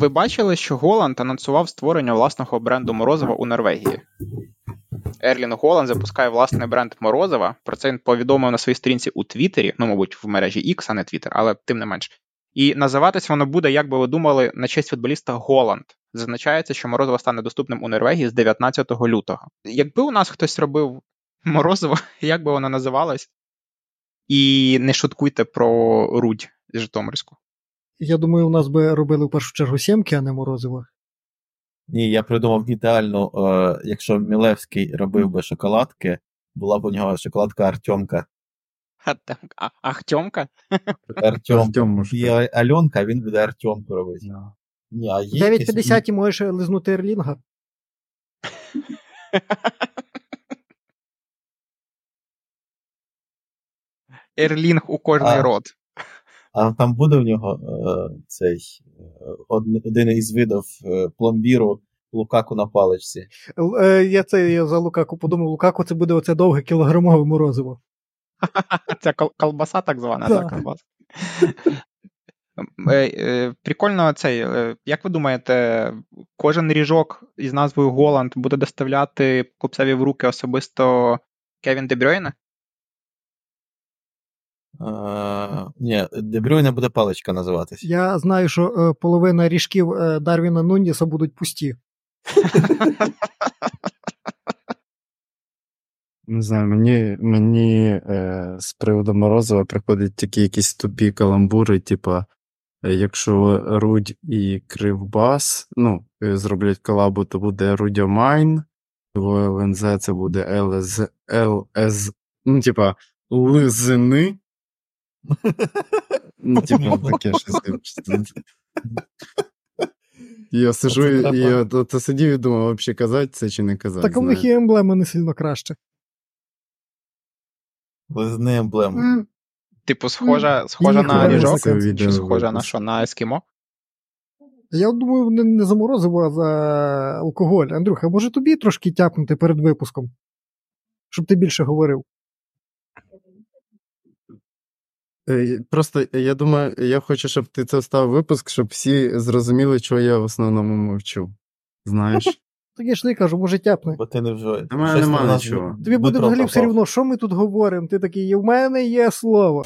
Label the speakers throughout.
Speaker 1: ви бачили, що Голланд анонсував створення власного бренду морозива у Норвегії? Ерлінг Голланд запускає власний бренд морозива. Про це він повідомив на своїй сторінці у Твіттері, ну, мабуть, в мережі X, а не Твіттер, але тим не менш. І називатись воно буде, як би ви думали, на честь футболіста Голланд. Зазначається, що морозиво стане доступним у Норвегії з 19 лютого. Якби у нас хтось робив морозиво, як би воно називалось? І не шуткуйте про Рудь Житомирську.
Speaker 2: Я думаю, у нас би робили в першу чергу сімки, а не морозиво.
Speaker 3: Ні, я придумав ідеально, якщо Мілевський робив би шоколадки, була б у нього шоколадка Артемка.
Speaker 1: Ахтьомка?
Speaker 3: Артем. Є Альонка, він буде Артемку робити.
Speaker 2: No.
Speaker 3: Ні, а
Speaker 2: 9,50 можеш лизнути Ерлінга.
Speaker 1: Ерлінг у кожний рот.
Speaker 3: А там буде в нього цей один із видів пломбіру Лукаку на паличці.
Speaker 2: Я за Лукаку подумав, Лукаку це буде оце довге кілограмове морозиво.
Speaker 1: Це колбаса так звана, так, колбаса. Прикольно як ви думаєте, кожен ріжок із назвою Голланд буде доставляти Купцеві в руки особисто Кевін Де Брюйне?
Speaker 3: Ні, Де Брюйне буде паличка називатись.
Speaker 2: Я знаю, що половина ріжків Дарвіна Нуніса будуть пусті.
Speaker 4: Не знаю, мені з приводу морозива приходять такі якісь тупі каламбури, типа, якщо Рудь і Кривбас, зроблять колабу, то буде Рудьомайн, в ЛНЗ це буде ЛС, Лизини. Таке щось. Я сижу і сидів і думав, взагалі казати це чи не казати.
Speaker 2: Так у них і емблема не сильно краще.
Speaker 3: Лизни емблему.
Speaker 1: Типу, схожа на ріжок? Чи схожа на що? На ескімо?
Speaker 2: Я думаю, не за морозиво, а за алкоголь. Андрюха, може тобі трошки тяпнути перед випуском? Щоб ти більше говорив.
Speaker 4: Просто, я думаю, я хочу, щоб ти це вставив випуск, щоб всі зрозуміли, чого я в основному мовчу. Знаєш?
Speaker 2: Так я ж не кажу, може тяпни.
Speaker 3: Бо ти не вживаєш.
Speaker 4: У мене немає нічого.
Speaker 2: Тобі буде взагалі все рівно, що ми тут говоримо. Ти такий, в мене є слово.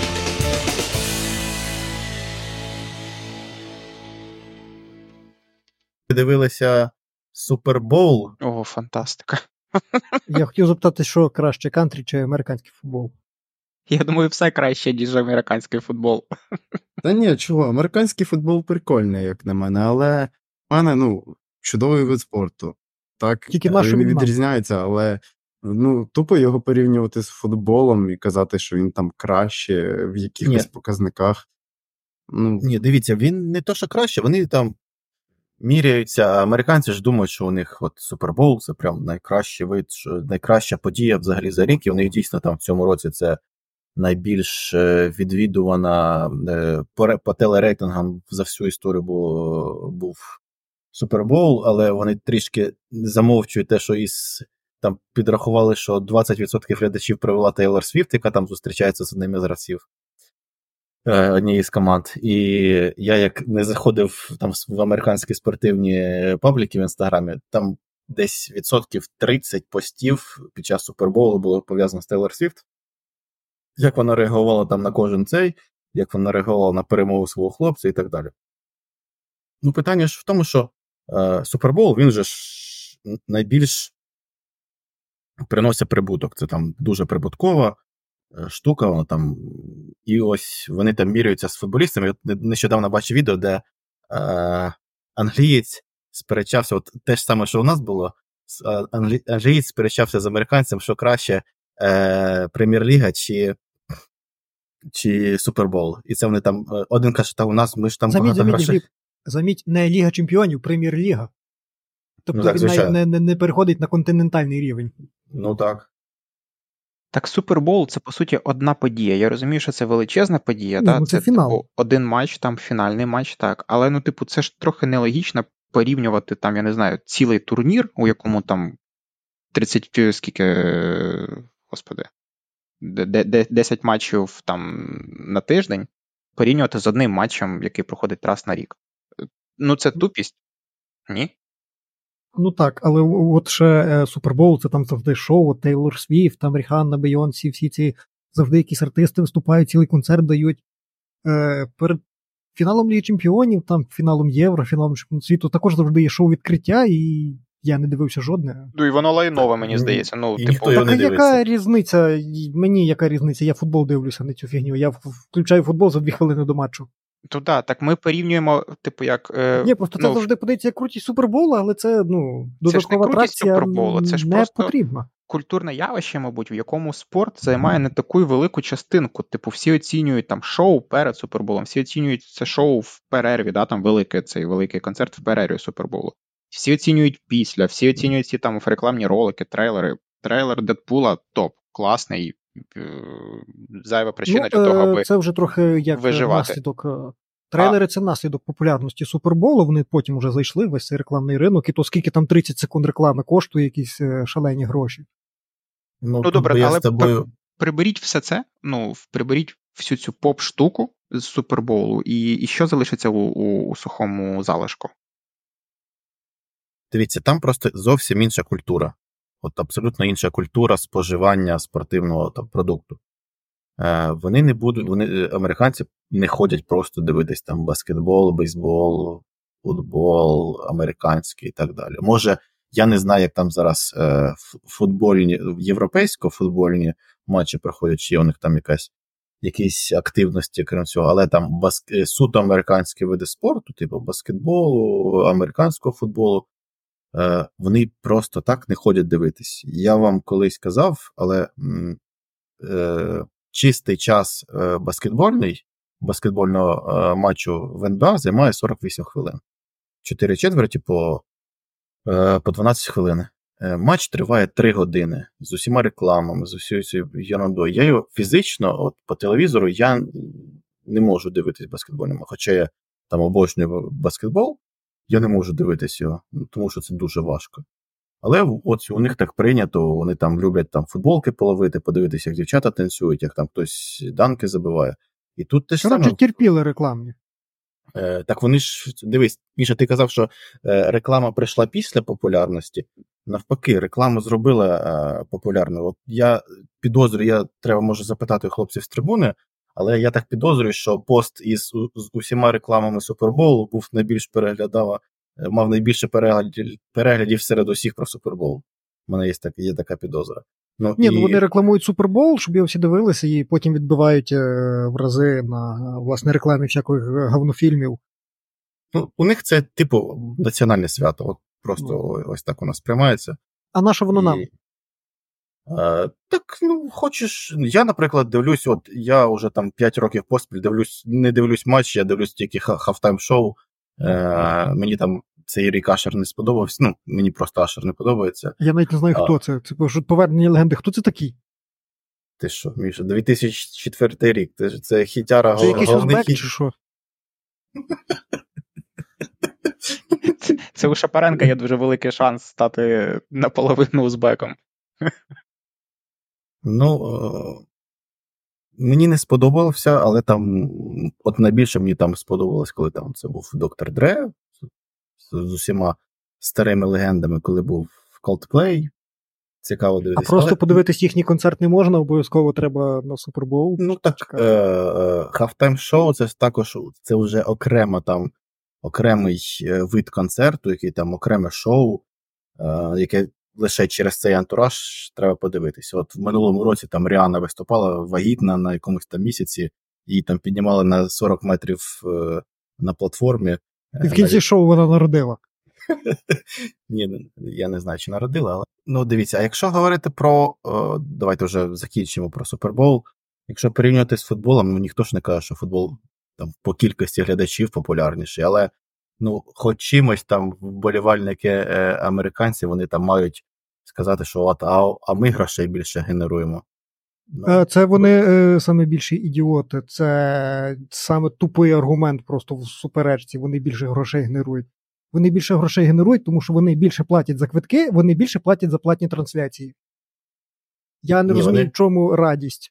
Speaker 3: Ви дивилися Супербоул?
Speaker 1: О, фантастика.
Speaker 2: Я хотів запитати, що краще, кантрі чи американський футбол?
Speaker 1: Я думаю, все краще, ніж американський футбол.
Speaker 4: Та ні, чого, американський футбол прикольний, як на мене, але в мене, чудовий вид спорту. Так,
Speaker 2: тільки він
Speaker 4: відрізняється, але тупо його порівнювати з футболом і казати, що він там краще в якихось показниках.
Speaker 3: Ні, дивіться, він не то, що краще, вони там міряються, а американці ж думають, що у них Супербоул це прям найкращий вид, найкраща подія взагалі за рік, і у них дійсно там в цьому році це найбільш відвідувана по телерейтингам за всю історію був Супербоул, але вони трішки замовчують те, що там підрахували, що 20% глядачів привела Тейлор Свіфт, яка там зустрічається з одним із гравців однієї з команд. І я як не заходив там в американські спортивні пабліки в Інстаграмі, там десь 30% постів під час Супербоулу було пов'язано з Тейлор Свіфт. Як вона реагувала там на кожен як вона реагувала на перемогу свого хлопця і так далі. Питання ж в тому, що Супербоул, він же ж найбільш приносить прибуток. Це там дуже прибуткова штука, вона там, і ось вони там міряються з футболістами. Я нещодавно бачив відео, де англієць сперечався, те ж саме, що у нас було, англієць сперечався з американцем, що краще Прем'єр-ліга чи Супербоул. І це вони там, один каже, що у нас, ми ж там багато грошей.
Speaker 2: Заміть, не Ліга Чемпіонів, Прем'єр-ліга. Тобто він не переходить на континентальний рівень.
Speaker 3: Так.
Speaker 1: Так, Супербоул – це, по суті, одна подія. Я розумію, що це величезна подія.
Speaker 2: Це фінал.
Speaker 1: Один матч, там фінальний матч, так. Але, це ж трохи нелогічно порівнювати, там, я не знаю, цілий турнір, у якому там 10 матчів там на тиждень, порівнювати з одним матчем, який проходить раз на рік. Ну, це тупість. Ні?
Speaker 2: Ну так, але от ще Супербоул, це там завжди шоу, от Тейлор Свіфт, там Ріханна, Бейонсі, всі ці завжди якісь артисти виступають, цілий концерт дають. Перед фіналом Ліги Чемпіонів, там фіналом Євро, фіналом Чемпіонату світу також завжди є шоу відкриття, і я не дивився жодне.
Speaker 1: Ну, і воно лайнове, мені здається. Ну,
Speaker 3: І ніхто його
Speaker 2: Так,
Speaker 3: не
Speaker 2: а
Speaker 3: дивиться.
Speaker 2: яка різниця? Мені яка різниця? Я футбол дивлюся на цю фігню. Я включаю футбол за 2 хвилини до матчу.
Speaker 1: То да, так ми порівнюємо, типу, як...
Speaker 2: Ні, просто це завжди подається як крутість Супербола, але це, додаткова
Speaker 1: крутість
Speaker 2: атракція
Speaker 1: Суперболу, це ж
Speaker 2: не
Speaker 1: просто
Speaker 2: потрібна.
Speaker 1: культурне явище, мабуть, в якому спорт займає не таку велику частинку. Типу, всі оцінюють там шоу перед Суперболом, всі оцінюють це шоу в перерві, да, там цей великий концерт в перерві Суперболу. Всі оцінюють після, всі оцінюють ці там рекламні ролики, трейлери. Трейлер Дедпула топ, класний, зайва причина для того, аби
Speaker 2: це вже трохи як
Speaker 1: виживати.
Speaker 2: наслідок. Трейлери – це наслідок популярності Суперболу, вони потім вже зайшли в весь цей рекламний ринок, і то скільки там 30 секунд реклами коштує якісь шалені гроші.
Speaker 1: Ну добре, але приберіть все це, приберіть всю цю поп-штуку з Суперболу, і що залишиться у сухому залишку?
Speaker 3: Дивіться, там просто зовсім інша культура. От абсолютно інша культура споживання спортивного продукту. Вони не будуть, американці не ходять просто дивитись там баскетбол, бейсбол, футбол, американський і так далі. Може, я не знаю, як там зараз європейсько-футбольні матчі проходять, чи є у них там якісь активності, крім цього, але там суто американські види спорту, типу баскетболу, американського футболу, вони просто так не ходять дивитись. Я вам колись казав, але чистий час баскетбольного матчу в НБА займає 48 хвилин. 4 четверті по 12 хвилин. Матч триває 3 години з усіма рекламами, з усією цією ерундою. Я його фізично, по телевізору, я не можу дивитись баскетбольним. Хоча я там обожнюю баскетбол, я не можу дивитись його, тому що це дуже важко. Але от у них так прийнято, вони там люблять там футболки половити, подивитися, як дівчата танцюють, як там хтось данки забиває. І тут теж саме...
Speaker 2: Коротше, терпіли рекламні.
Speaker 3: Так вони ж, дивись, Міша, ти казав, що реклама прийшла після популярності. Навпаки, реклама зробила популярною. От я підозрюю, треба може запитати хлопців з трибуни, але я так підозрюю, що пост з усіма рекламами Суперболу мав найбільше переглядів серед усіх про Супербол. У мене є така підозра.
Speaker 2: Вони рекламують Супербол, щоб його всі дивилися, і потім відбивають в рази на, власне, рекламі всяких говнофільмів.
Speaker 3: У них це, типу, національне свято. От просто ось так у нас сприймається.
Speaker 2: А на що воно нам?
Speaker 3: Так, хочеш... Я, наприклад, дивлюсь, я вже там 5 років поспіль не дивлюсь матч, я дивлюсь тільки хафтайм-шоу. Мені там цей рік Ашер не сподобався. Мені просто Ашер не подобається.
Speaker 2: Я навіть не знаю, хто це. Це повернення легенди. Хто це такий?
Speaker 3: Ти що, Міша, 2004 рік. Це хітяра.
Speaker 2: Це якийсь узбек чи що?
Speaker 1: Це у Шапаренка є дуже великий шанс стати наполовину узбеком.
Speaker 3: Мені не сподобався, але там, найбільше мені там сподобалось, коли там це був Доктор Дре з усіма старими легендами, коли був Coldplay. Цікаво дивитися.
Speaker 2: А просто подивитись їхній концерт не можна, обов'язково треба на Супербол?
Speaker 3: Хафтайм-шоу це також, це вже окремий вид концерту, який там окреме шоу, яке лише через цей антураж треба подивитися. От в минулому році там Ріанна виступала вагітна на якомусь там місяці, її там піднімали на 40 метрів на платформі.
Speaker 2: І в кінці шоу вона народила.
Speaker 3: Ні, я не знаю, чи народила, але... дивіться, а якщо говорити про... Давайте вже закінчимо про Супербол. Якщо порівнювати з футболом, ніхто ж не каже, що футбол там по кількості глядачів популярніший, але хоч чимось там вболівальники американці, вони там мають сказати, що а ми грошей більше генеруємо.
Speaker 2: Це вони саме більші ідіоти. Це саме тупий аргумент просто в суперечці. Вони більше грошей генерують. Вони більше грошей генерують, тому що вони більше платять за квитки, вони більше платять за платні трансляції. Я не розумію, в чому радість.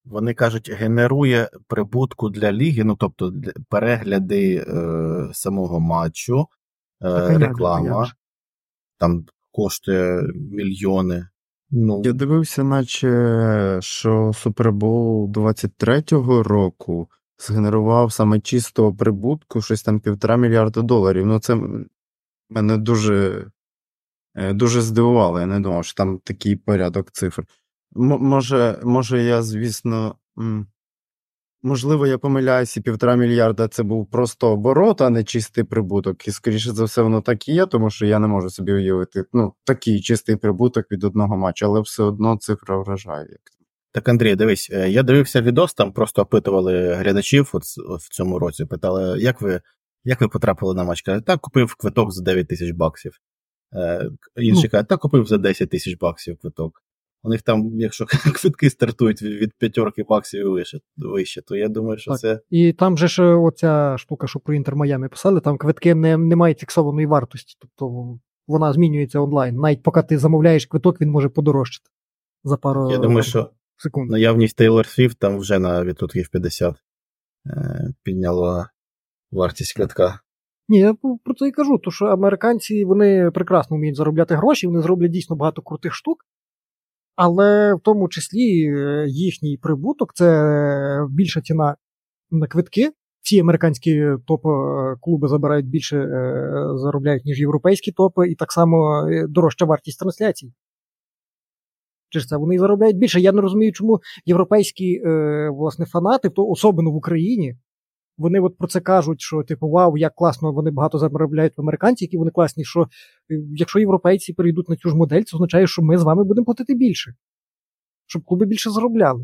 Speaker 3: Вони кажуть, генерує прибутку для ліги, ну, тобто перегляди самого матчу, реклама, там коштує мільйони. Ну,
Speaker 4: Я дивився, наче, що Супербоул 23-го року згенерував саме чистого прибутку щось там $1,5 мільярда. Ну, це мене дуже здивувало. Я не думав, що там такий порядок цифр. Може, я, звісно, можливо, я помиляюся, і $1,5 мільярда це був просто оборот, а не чистий прибуток. І, скоріше за все, воно так і є, тому що я не можу собі уявити, такий чистий прибуток від одного матчу, але все одно цифра вражає.
Speaker 3: Так, Андрій, дивись, я дивився відос, там просто опитували глядачів в цьому році, питали, як ви потрапили на матч? Кажуть, так, купив квиток за $9,000. Інший каже, так, купив за $10,000 квиток. У них там, якщо квитки стартують від $5 і вище, то я думаю, що так. Це...
Speaker 2: І там же ж оця штука, що про Інтер Майами писали, там квитки не мають фіксованої вартості, тобто вона змінюється онлайн. Навіть поки ти замовляєш квиток, він може подорожчати за пару
Speaker 3: Я думаю, що
Speaker 2: секунд.
Speaker 3: Наявність Taylor Swift там вже на відсотків 50 підняло вартість квитка.
Speaker 2: Ні, я про це і кажу, тому що американці, вони прекрасно вміють заробляти гроші, вони зроблять дійсно багато крутих штук, але в тому числі їхній прибуток – це більша ціна на квитки. Всі американські топ-клуби забирають більше, заробляють, ніж європейські топи, і так само дорожча вартість трансляцій. Через це вони заробляють більше. Я не розумію, чому європейські власне, фанати, особливо в Україні, вони от про це кажуть, що типу, вау, як класно вони багато заробляють в американці, які вони класні, що якщо європейці перейдуть на цю ж модель, це означає, що ми з вами будемо платити більше, щоб клуби більше заробляли.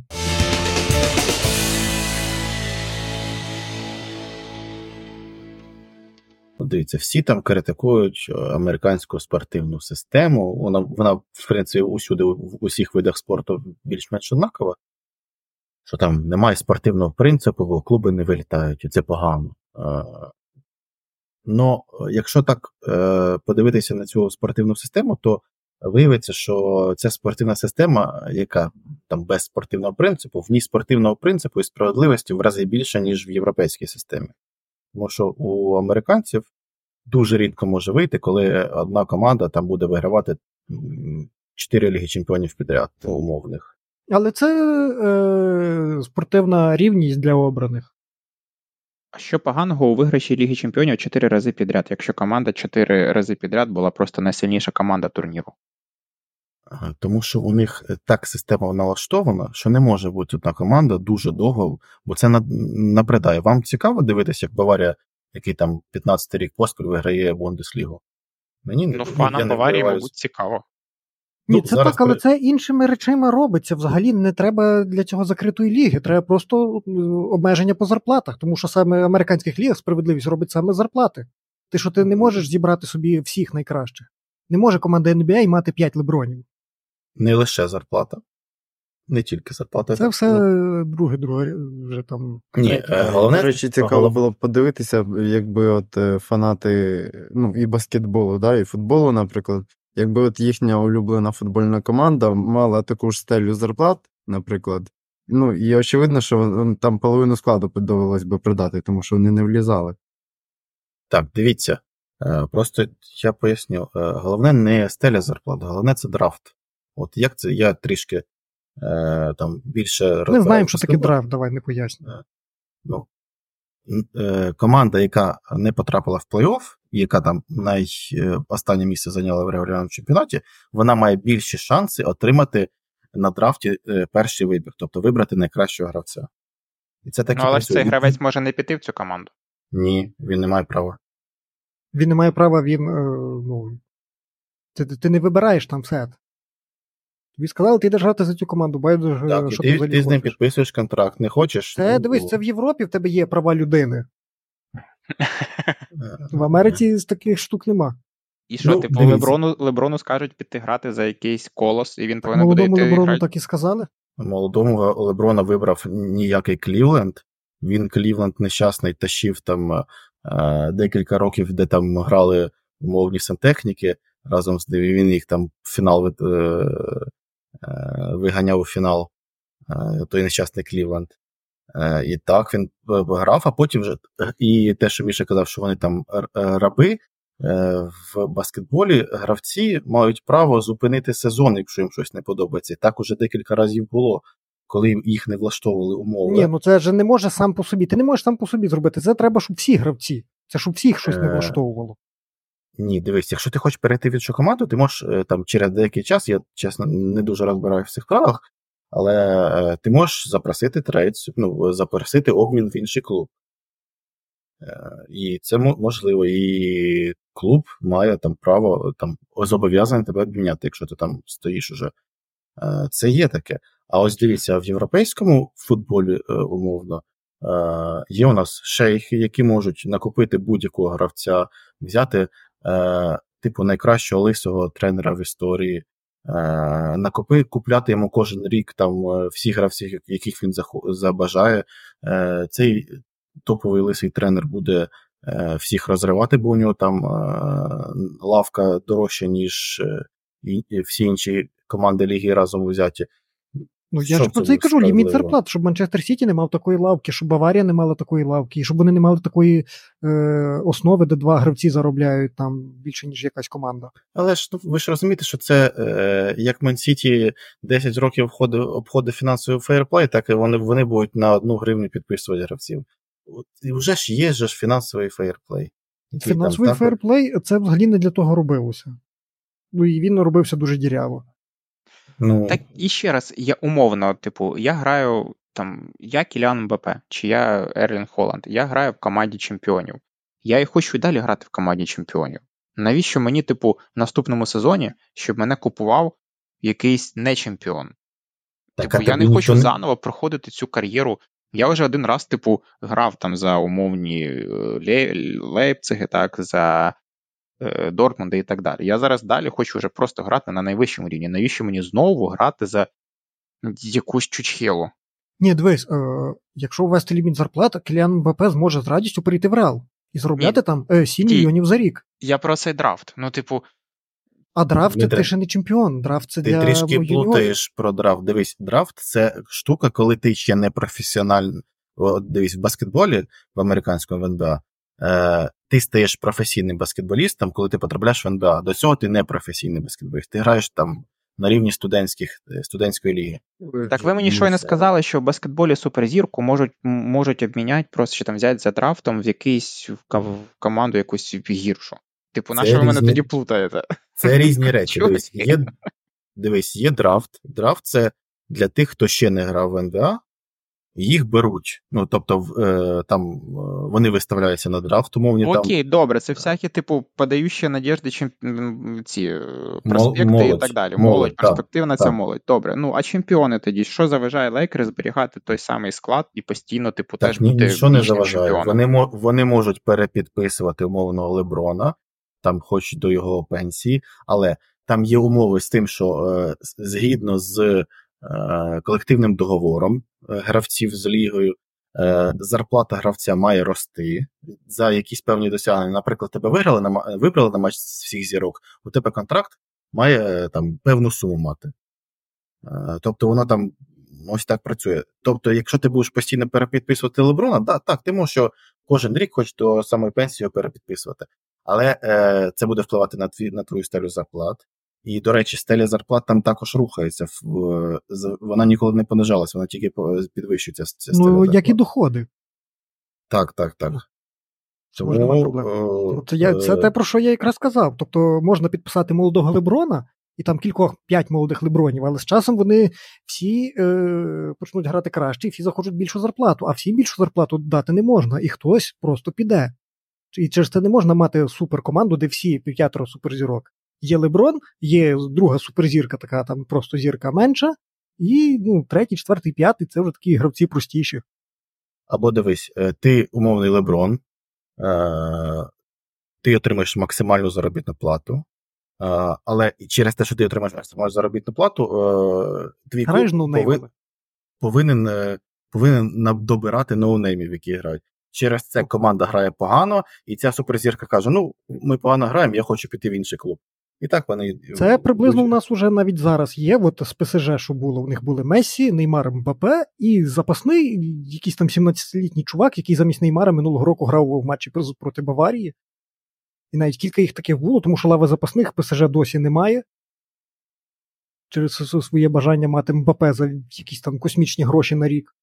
Speaker 3: Дивіться, всі там критикують американську спортивну систему, вона в принципі, усюди, в усіх видах спорту більш-менш однакова, що там немає спортивного принципу, бо клуби не вилітають, і це погано. Но якщо так подивитися на цю спортивну систему, то виявиться, що ця спортивна система, яка там без спортивного принципу, в ній спортивного принципу і справедливості в рази більше, ніж в європейській системі. Тому що у американців дуже рідко може вийти, коли одна команда там буде вигравати 4 Ліги Чемпіонів підряд умовних.
Speaker 2: Але це спортивна рівність для обраних.
Speaker 1: А що поганого у виграші Ліги Чемпіонів 4 рази підряд, якщо команда 4 рази підряд була просто найсильніша команда турніру?
Speaker 3: Тому що у них так система налаштована, що не може бути одна команда дуже довго, бо це набридає. Вам цікаво дивитися, як Баварія, який там 15-й рік поспіль виграє Бундеслігу? Мені
Speaker 1: фанам Баварії, мабуть, цікаво.
Speaker 2: Ні, це так, але це іншими речами робиться. Взагалі не треба для цього закритої ліги, треба просто обмеження по зарплатах, тому що саме в американських лігах справедливість робить саме зарплати. Ти не можеш зібрати собі всіх найкраще. Не може команда NBA мати 5 лебронів.
Speaker 3: Не лише зарплата. Не тільки зарплата.
Speaker 2: Це все друге вже там.
Speaker 3: Ні, головне...
Speaker 4: До речі, цікаво було б подивитися, якби от фанати, і баскетболу, да, і футболу, наприклад, якби от їхня улюблена футбольна команда мала таку ж стелю зарплат, наприклад, і очевидно, що там половину складу довелось би продати, тому що вони не влізали.
Speaker 3: Так, дивіться, просто я поясню, головне не стеля зарплат, головне це драфт. От як це, я трішки там більше...
Speaker 2: Ми знаємо, що таке драфт, давай не пояснюй.
Speaker 3: Команда, яка не потрапила в плей-офф, яка там останнє місце зайняла в регулярному чемпіонаті, вона має більші шанси отримати на драфті перший вибір, тобто вибрати найкращого гравця. І це такі
Speaker 1: але ж цей гравець може не піти в цю команду.
Speaker 3: Ні, він не має права.
Speaker 2: Він не має права, ти не вибираєш там все. Тобі сказали, ти йдеш грати за цю команду, байдуже,
Speaker 3: так,
Speaker 2: що
Speaker 3: ти з ним підписуєш контракт, не хочеш?
Speaker 2: Дивись, це в Європі в тебе є права людини. В Америці з таких штук нема.
Speaker 1: І що, Леброну скажуть піти грати за якийсь колос, і він повинен буде йти
Speaker 2: грати? Молодому Леброну
Speaker 1: грати?
Speaker 2: так і сказали?
Speaker 3: Молодому Леброна вибрав ніякий Клівленд. Він Клівленд нещасний тащив там декілька років, де там грали умовні сантехніки разом з ним. Він їх там в фінал виганяв у фінал. той нещасний Клівленд. І так він грав, а потім вже, і те, що Міша казав, що вони там раби, в баскетболі гравці мають право зупинити сезон, якщо їм щось не подобається. І так уже декілька разів було, коли їх не влаштовували умови.
Speaker 2: Ні, ну це ж не може сам по собі. Ти не можеш сам по собі зробити. Це треба, щоб всі гравці. Це щоб всіх щось не влаштовувало.
Speaker 3: Ні, дивись, якщо ти хочеш перейти в іншу команду, ти можеш там через деякий час, я, чесно, не дуже розбираюся в цих правилах, але ти можеш запросити трейд, запросити обмін в інший клуб. І це можливо. І клуб має там право, там, зобов'язаний тебе обміняти, якщо ти там стоїш уже. Це є таке. А ось дивіться, в європейському футболі, умовно, є у нас шейхи, які можуть накупити будь-якого гравця, взяти, типу, найкращого лисого тренера в історії, купляти йому кожен рік там всіх гравців, яких він забажає. Цей топовий лисий тренер буде всіх розривати, бо у нього там лавка дорожча, ніж всі інші команди ліги разом взяті.
Speaker 2: Ну, я ж про це й кажу, ліміт зарплат, щоб Манчестер Сіті не мав такої лавки, щоб Баварія не мала такої лавки, і щоб вони не мали такої основи, де два гравці заробляють там більше, ніж якась команда.
Speaker 3: Але ж ви ж розумієте, що це як Ман-Сіті 10 років обходить фінансовий фейерплей, так і вони будуть на 1 гривню підписувати гравців. І вже ж є фінансовий фейерплей.
Speaker 2: Фінансовий фейерплей, це взагалі не для того робилося. Ну і він робився дуже діряво.
Speaker 1: Ну... Так, і ще раз, я умовно, типу, я граю, там, я Кіліан Мбаппе, чи я Ерлінг Холланд, я граю в команді чемпіонів. Я і хочу і далі грати в команді чемпіонів. Навіщо мені, типу, в наступному сезоні, щоб мене купував якийсь не чемпіон? Так, типу, я не хочу заново проходити цю кар'єру. Я вже один раз, типу, грав там за умовні Лейпциги, так, за Дортмунда і так далі. Я зараз далі хочу вже просто грати на найвищому рівні. Навіщо мені знову грати за якусь чучхелу?
Speaker 2: Ні, дивись, якщо ввести ліміт зарплат, Кіліан Мбаппе зможе з радістю перейти в Реал і заробляти там 7 мільйонів за рік.
Speaker 1: Я про цей драфт. Ну, типу...
Speaker 2: А драфт – це ще не чемпіон. Драфт – це для
Speaker 3: юніорів. Ти трішки плутаєш про драфт. Дивись, драфт – це штука, коли ти ще не професіональний. Дивись, в баскетболі, в американському, в НБА, ти стаєш професійним баскетболістом, коли ти потрапляєш в НБА. До цього ти не професійний баскетболіст. Ти граєш там на рівні студентської ліги.
Speaker 1: Так ви мені щойно сказали, що в баскетболі суперзірку можуть обміняти, просто що там взяти за драфтом в якийсь в команду якусь гіршу. Типу, на що ви мене тоді плутаєте?
Speaker 3: Це різні речі. Дивись, є драфт. Драфт – це для тих, хто ще не грав в НБА, їх беруть. Ну, тобто, там вони виставляються на драфт, умовні.
Speaker 1: Окей, добре, це всякі, типу, подаючі надіжди, ці проспекти молодь, і так далі. Молодь, перспективна ця молодь. Добре, ну, а чемпіони тоді? Що заважає Лейкерс зберігати той самий склад і постійно, типу,
Speaker 3: так,
Speaker 1: теж бути
Speaker 3: нічого не заважає. Вони можуть перепідписувати умовного Леброна, там, хоч до його пенсії, але там є умови з тим, що згідно з колективним договором гравців з лігою, зарплата гравця має рости за якісь певні досягнення. Наприклад, тебе вибрали на матч з всіх зірок, у тебе контракт має там певну суму мати. Тобто вона там ось так працює. Тобто, якщо ти будеш постійно перепідписувати Леброна, так, ти можеш кожен рік хоч до самої пенсії перепідписувати. Але це буде впливати на твою стелю зарплат. І, до речі, стеля зарплат там також рухається. Вона ніколи не понижалась, вона тільки підвищується.
Speaker 2: Ну, зарплат. Як і доходи.
Speaker 3: Так.
Speaker 2: Тому немає проблем. Це те, про що я якраз казав. Тобто можна підписати молодого Леброна, і там 5 молодих Лебронів, але з часом вони всі почнуть грати краще, і всі захочуть більшу зарплату. А всім більшу зарплату дати не можна, і хтось просто піде. І через це не можна мати суперкоманду, де всі 5 суперзірок. Є Леброн, є друга суперзірка, така там просто зірка менша, і 3, 4, 5 це вже такі гравці простіші.
Speaker 3: Або дивись, ти умовний Леброн, ти отримаєш максимальну заробітну плату, але через те, що ти отримаєш максимальну заробітну плату, твій клуб повинен добирати ноунеймів, які грають. Через це команда грає погано, і ця суперзірка каже, ми погано граємо, я хочу піти в інший клуб. І так вони...
Speaker 2: Це приблизно у нас уже навіть зараз є, от з ПСЖ, що було, у них були Мессі, Неймар, Мбаппе і запасний якийсь там 17-літній чувак, який замість Неймара минулого року грав в матчі проти Баварії. І навіть кілька їх таких було, тому що лави запасних ПСЖ досі немає. Через своє бажання мати Мбаппе за якісь там космічні гроші на рік.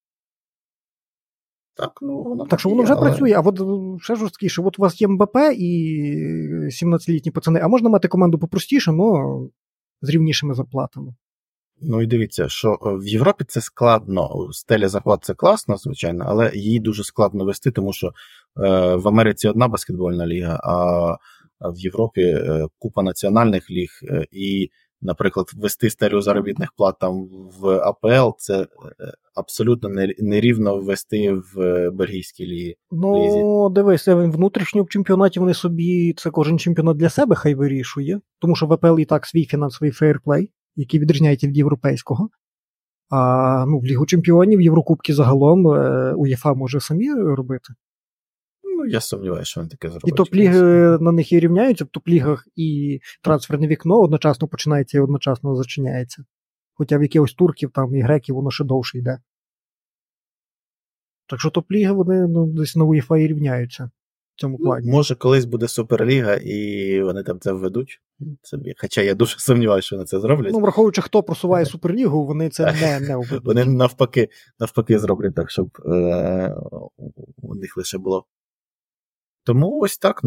Speaker 2: Так що воно вже працює, а от ще жорсткіше, от у вас є Мбаппе і 17-літні пацани, а можна мати команду попростіше, але з рівнішими зарплатами.
Speaker 3: Ну і дивіться, що в Європі це складно, стеля зарплат це класно, звичайно, але її дуже складно вести, тому що в Америці одна баскетбольна ліга, а в Європі купа національних ліг, і, наприклад, ввести стелю заробітних плат там в АПЛ, це абсолютно нерівно ввести в бельгійській лізі.
Speaker 2: Ну, дивись, внутрішньо в чемпіонаті вони собі, це кожен чемпіонат для себе хай вирішує, тому що в АПЛ і так свій фінансовий фейрплей, який відрізняється від європейського. А в Лігу чемпіонів, Єврокубки загалом УЄФА може самі робити.
Speaker 3: Ну, я сумніваюся, що вони таке зроблять.
Speaker 2: І топ-ліги на них і рівняються, в топ-лігах і трансферне вікно одночасно починається і одночасно зачиняється. Хоча в якихось турків там і греків воно ще довше йде. Так що топ-ліги вони десь на УЄФА і рівняються в цьому плані.
Speaker 3: Може колись буде Суперліга і вони там це введуть собі. Хоча я дуже сумніваюся, що вони це зроблять.
Speaker 2: Враховуючи, хто просуває Суперлігу, вони це не введуть.
Speaker 3: Вони навпаки зроблять так, щоб у них лише було. Тому ось так,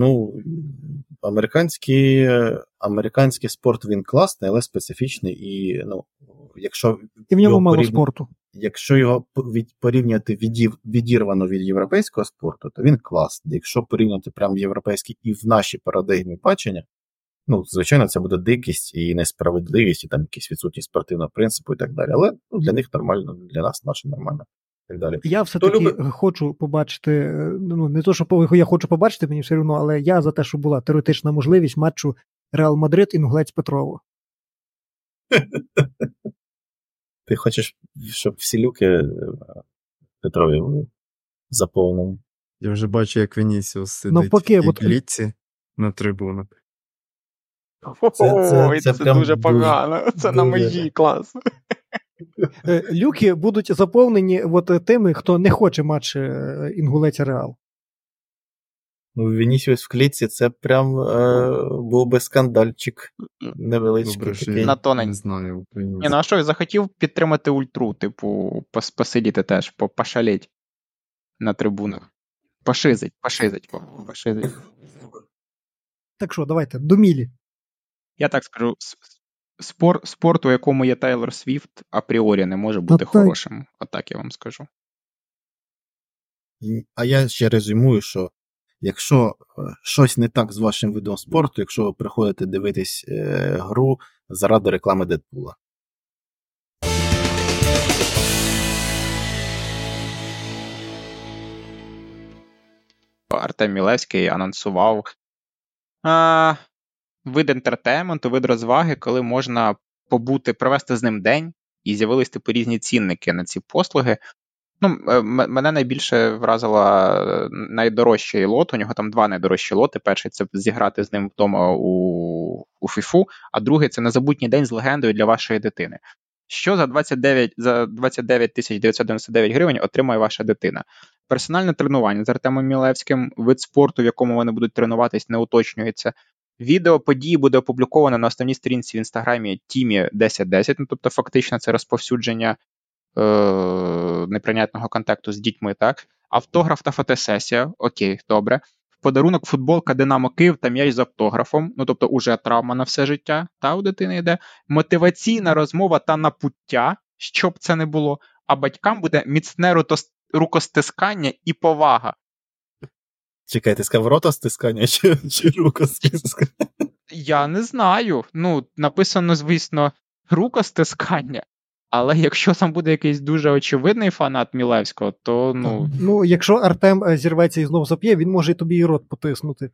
Speaker 3: американський спорт, він класний, але специфічний, і, якщо...
Speaker 2: І в ньому мало спорту.
Speaker 3: Якщо його порівняти відірвано від європейського спорту, то він класний. Якщо порівняти прямо європейський і в нашій парадигмі бачення, звичайно, це буде дикість і несправедливість, і там якісь відсутність спортивного принципу і так далі. Але для них нормально, для нас наше нормально. Так далі.
Speaker 2: Я все-таки хочу побачити, не то, що я хочу побачити, мені все одно, але я за те, що була теоретична можливість матчу Реал Мадрид і Нуглець Петрово.
Speaker 3: Ти хочеш, щоб всі люки Петрові заповнені?
Speaker 4: Я вже бачу, як Вінісіус сидить в клітці на трибунах.
Speaker 1: Це дуже погано. Це на межі клас.
Speaker 2: Люки будуть заповнені тими, хто не хоче матч Інгулеця Реал.
Speaker 3: Вінісіус в клітці, це прям був би скандальчик невеличкий.
Speaker 1: На тонень.
Speaker 4: Не знаю.
Speaker 1: А що, захотів підтримати ультру, посидіти теж, пошаліть на трибунах. Пошизить.
Speaker 2: Так що, давайте, до Мілі.
Speaker 1: Я так скажу, спорт, у якому є Тейлор Свіфт, апріорі не може бути хорошим. Отак я вам скажу.
Speaker 3: А я ще резюмую, що якщо щось не так з вашим видом спорту, якщо ви приходите дивитись гру заради реклами Дедпула.
Speaker 1: Артем Мілевський анонсував вид ентертейменту, вид розваги, коли можна провести з ним день, і з'явились різні цінники на ці послуги. Мене найбільше вразила найдорожчий лот, у нього там 2 найдорожчі лоти. Перший – це зіграти з ним вдома у фіфу, а другий – це незабутній день з легендою для вашої дитини. Що за 29 999 гривень отримає ваша дитина? Персональне тренування з Артемом Мілевським, вид спорту, в якому вони будуть тренуватись, не уточнюється. Відео події буде опубліковано на основній сторінці в інстаграмі Тімі 1010, тобто фактично це розповсюдження неприйнятного контакту з дітьми, так? Автограф та фотосесія, окей, добре. В подарунок футболка Динамо Київ та м'яч з автографом, тобто уже травма на все життя, та у дитини йде. Мотиваційна розмова та напуття, щоб це не було, а батькам буде міцне рукостискання і повага.
Speaker 3: Чекай, ти сказав ротостискання чи рукостискання?
Speaker 1: Я не знаю. Написано, звісно, рукостискання. Але якщо там буде якийсь дуже очевидний фанат Мілевського, то,
Speaker 2: якщо Артем зірветься і знов зап'є, він може і тобі і рот потиснути.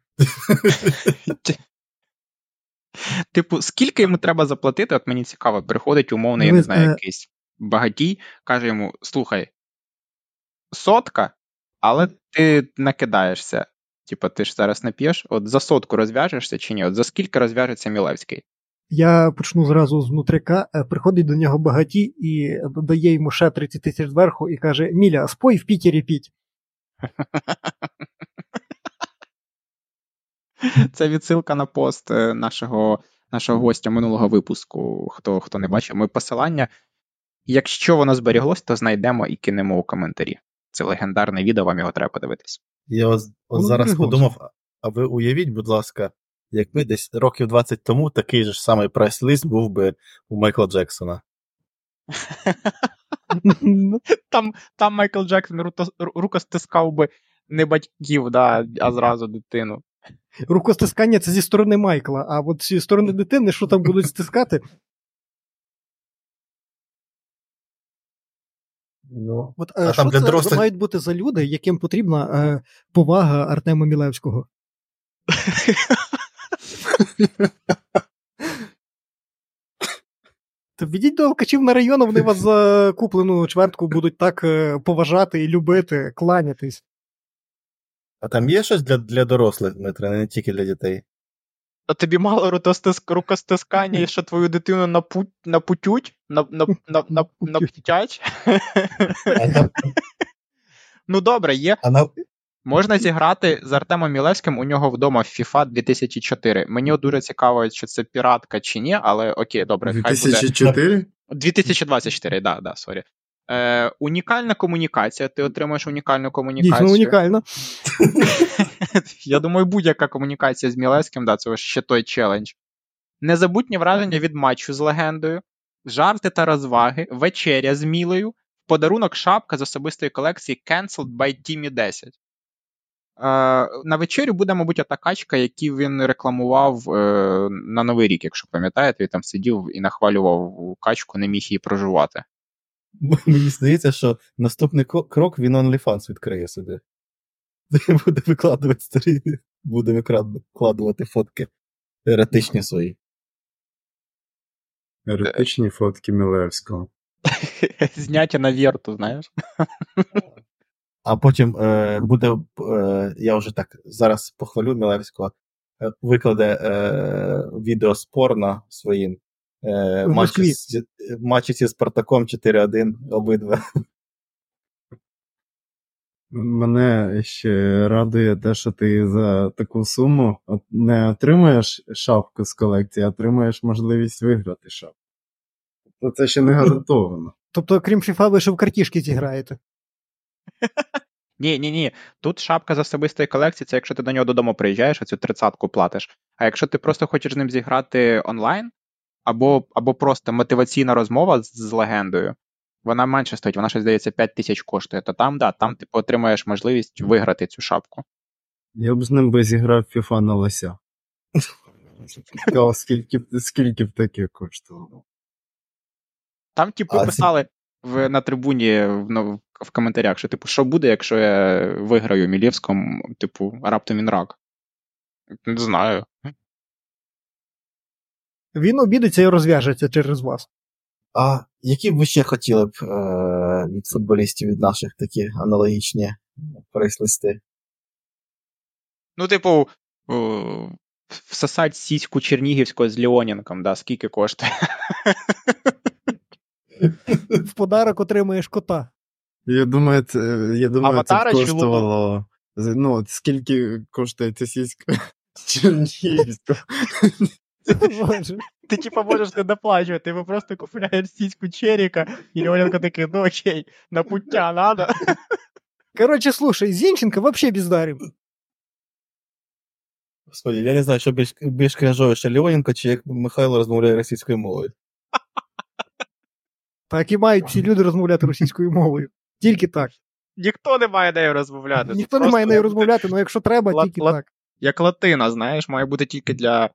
Speaker 1: Скільки йому треба заплатити? От мені цікаво, приходить умовно, я не знаю, якийсь багатій, каже йому, слухай, 100, але ти накидаєшся. Типа, ти ж зараз не п'єш, от за 100 розв'яжешся чи ні? От за скільки розв'яжеться Мілевський?
Speaker 2: Я почну зразу з внутряка, приходить до нього багаті і додає йому ще 30 тисяч зверху і каже: Міля, спой в Пітері піть.
Speaker 1: Це відсилка на пост нашого гостя минулого випуску, хто не бачив. Ми посилання, якщо воно зберіглось, то знайдемо і кинемо у коментарі. Це легендарне відео, вам його треба подивитись.
Speaker 3: Я от зараз подумав, а ви уявіть, будь ласка, якби десь років 20 тому такий же ж самий прайс-лист був би у Майкла Джексона.
Speaker 1: Там Майкл Джексон рукостискав би не батьків, да, а зразу дитину.
Speaker 2: Рукостискання – це зі сторони Майкла, а от зі сторони дитини, що там будуть стискати?
Speaker 3: Ну,
Speaker 2: от,
Speaker 3: а
Speaker 2: що
Speaker 3: там для
Speaker 2: це
Speaker 3: дорослих...
Speaker 2: мають бути за люди, яким потрібна повага Артема Мілевського? То підіть до алкачів на району, вони вас за куплену чвертку будуть так поважати і любити, кланятись.
Speaker 3: А там є щось для дорослих, Дмитре, не тільки для дітей?
Speaker 1: А тобі мало рукостискання, і що твою дитину напутють? Напутять? Ну добре, є. Можна зіграти з Артемом Мілевським у нього вдома в FIFA 2004. Мені дуже цікаво, чи це піратка чи ні, але окей, добре.
Speaker 4: 2004?
Speaker 1: 2024, да, сорі. Унікальна комунікація. Ти отримаєш унікальну комунікацію.
Speaker 2: Дійсно унікальна.
Speaker 1: Я думаю, будь-яка комунікація з Мілевським, да, це ще той челендж. Незабутні враження від матчу з легендою, жарти та розваги, вечеря з Мілею, подарунок шапка з особистої колекції Cancelled by Timmy 10. На вечерю буде, мабуть, та качка, яку він рекламував на Новий рік, якщо пам'ятаєте, він там сидів і нахвалював качку, не міг її проживати.
Speaker 3: Мені здається, що наступний крок він OnlyFans відкриє собі. Буде викладувати старі, буде викладувати фотки еретичні свої.
Speaker 4: Еретичні фотки Мілевського.
Speaker 1: Зняті на верту, знаєш?
Speaker 3: А потім буде, я вже так зараз похвалю Мілевського, викладе відео з порно своїм, матчі зі Спартаком 4-1 обидва.
Speaker 4: Мене ще радує те, що ти за таку суму не отримаєш шапку з колекції, а отримаєш можливість виграти шапку. То це ще не гарантовано.
Speaker 2: Тобто, крім FIFA, ви ще в картішки зіграєте?
Speaker 1: Ні. Тут шапка з особистої колекції, це якщо ти до нього додому приїжджаєш, оцю 30-ку платиш. А якщо ти просто хочеш з ним зіграти онлайн, або просто мотиваційна розмова з легендою, вона менше стоїть, вона ще, здається, 5 тисяч коштує, то там ти отримаєш можливість виграти цю шапку.
Speaker 4: Я б з ним би зіграв FIFA на лося. Скільки б таке коштувало?
Speaker 1: Там, писали на трибуні в коментарях, що, що буде, якщо я виграю Мілевському, раптом він рак. Не знаю.
Speaker 2: Він обідеться і розв'яжеться через вас.
Speaker 3: А які б ви ще хотіли б від футболістів, від наших такі аналогічні прайс-листи?
Speaker 1: Всосать сіську Чернігівського з Леоненком, да, скільки коштує?
Speaker 2: В подарок отримаєш кота.
Speaker 4: Я думаю, це коштувало... скільки коштує ця сіська Чернігівського?
Speaker 1: Ти можеш не доплачувати, ви просто купляєш сіську Черіка, і Леоненко такий, окей, на пуття надо.
Speaker 2: Короче, слушай, Зінченко вообще бездарим.
Speaker 3: Господи, я не знаю, що більш кринжовіше, Леоненко чи як Михайло розмовляє російською мовою.
Speaker 2: Так і мають всі люди розмовляти російською мовою. Тільки так.
Speaker 1: Ніхто не має нею розмовляти.
Speaker 2: Ніхто не має нею розмовляти, але якщо треба, тільки так.
Speaker 1: Як латина, знаєш, має бути тільки для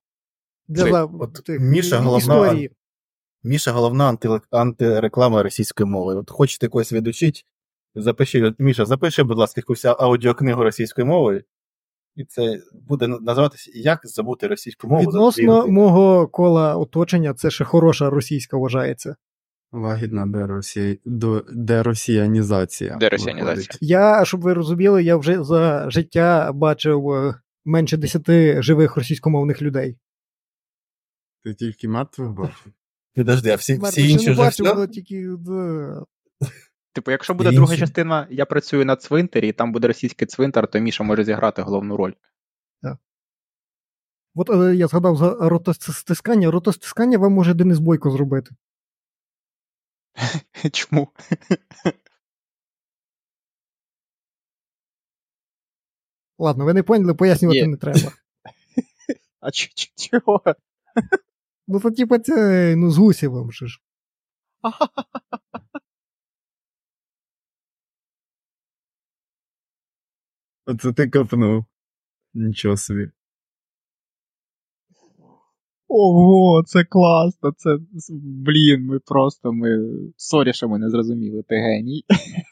Speaker 2: історії.
Speaker 3: Міша головна антиреклама російської мови. От хочете когось відучити, Міша, запиши, будь ласка, якусь аудіокнигу російською мовою, і це буде називатися «Як забути російську мову».
Speaker 2: Відносно мого кола оточення, це ще хороша російська вважається.
Speaker 4: Лагідна деросіянізація.
Speaker 1: Деросіянізація.
Speaker 4: виходить.
Speaker 2: Я, щоб ви розуміли, я вже за життя бачив менше 10 живих російськомовних людей.
Speaker 4: Ти тільки мертвих бачив?
Speaker 3: Підожди, а всі
Speaker 2: Мертвих
Speaker 3: інші
Speaker 2: ще не
Speaker 3: вже
Speaker 2: бачив,
Speaker 3: все?
Speaker 2: але тільки... Да.
Speaker 1: Типу, якщо буде
Speaker 3: Інші.
Speaker 1: друга частина, я працюю на цвинтарі, і там буде російський цвинтар, то Міша може зіграти головну роль.
Speaker 2: От я згадав за ротостискання. Ротостискання вам може Денис Бойко зробити.
Speaker 1: Чому?
Speaker 2: Ладно, ви не поняли, пояснювати
Speaker 1: Ні.
Speaker 2: не треба.
Speaker 1: А чого?
Speaker 2: Ну, то типа це, з Гусєвим же ж.
Speaker 4: Оце ти копнув. Нічого собі.
Speaker 1: Ого, це класно, це, блін, сорі, що ми не зрозуміли, ти геній.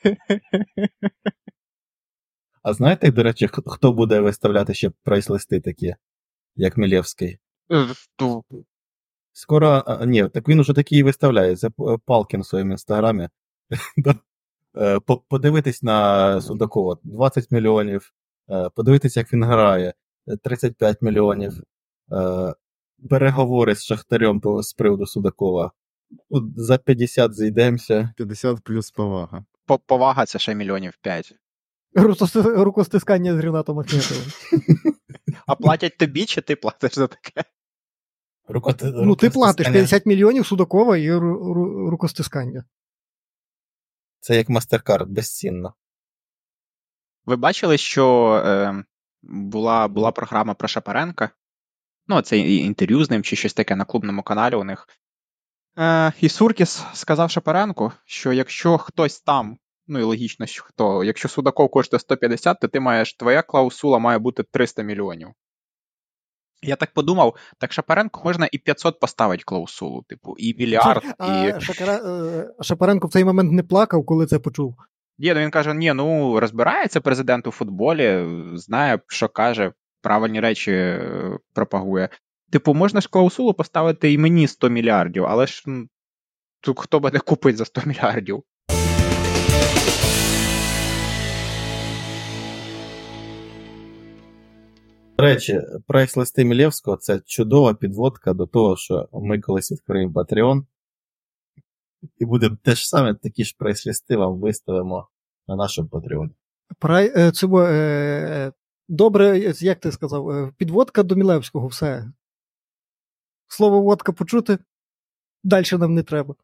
Speaker 3: А знаєте, до речі, хто буде виставляти ще прайс-листи такі, як Мілєвський? Скоро, ні, так він уже такі і виставляє. Це Палкін в своєму інстаграмі. Подивитись на Судакова 20 мільйонів, подивитись, як він грає 35 мільйонів, переговори з Шахтарем з приводу Судакова. За 50 зійдемося.
Speaker 4: 50 плюс повага.
Speaker 1: Повага це ще мільйонів 5.
Speaker 2: Рукостискання з Рінатом Ахметовим.
Speaker 1: А платять тобі, чи ти платиш за таке?
Speaker 2: Ну, ти платиш 50 мільйонів Судакова і рукостискання.
Speaker 3: Це як MasterCard, безцінно.
Speaker 1: Ви бачили, що була програма про Шапаренка? Ну, це інтерв'ю з ним чи щось таке на клубному каналі у них. І Суркіс сказав Шапаренку, що якщо хтось там, ну і логічно, що хто, якщо Судаков коштує 150, то твоя клаусула має бути 300 мільйонів. Я так подумав, так Шапаренко можна і 500 поставити клаусулу, типу, і мільярд, і...
Speaker 2: Шапаренко в цей момент не плакав, коли це почув.
Speaker 1: Він каже, розбирається президент у футболі, знає, що каже, правильні речі пропагує. Типу, можна ж клаусулу поставити і мені 100 мільярдів, але ж тут хто буде купити за 100 мільярдів?
Speaker 3: До речі, прайс-листи Мілєвського – це чудова підводка до того, що ми колись відкриємо Patreon і будемо те ж саме, такі ж прайс-листи вам виставимо на нашому Patreon.
Speaker 2: Добре, як ти сказав, підводка до Мілевського, все. Слово водка почути, далі нам не треба.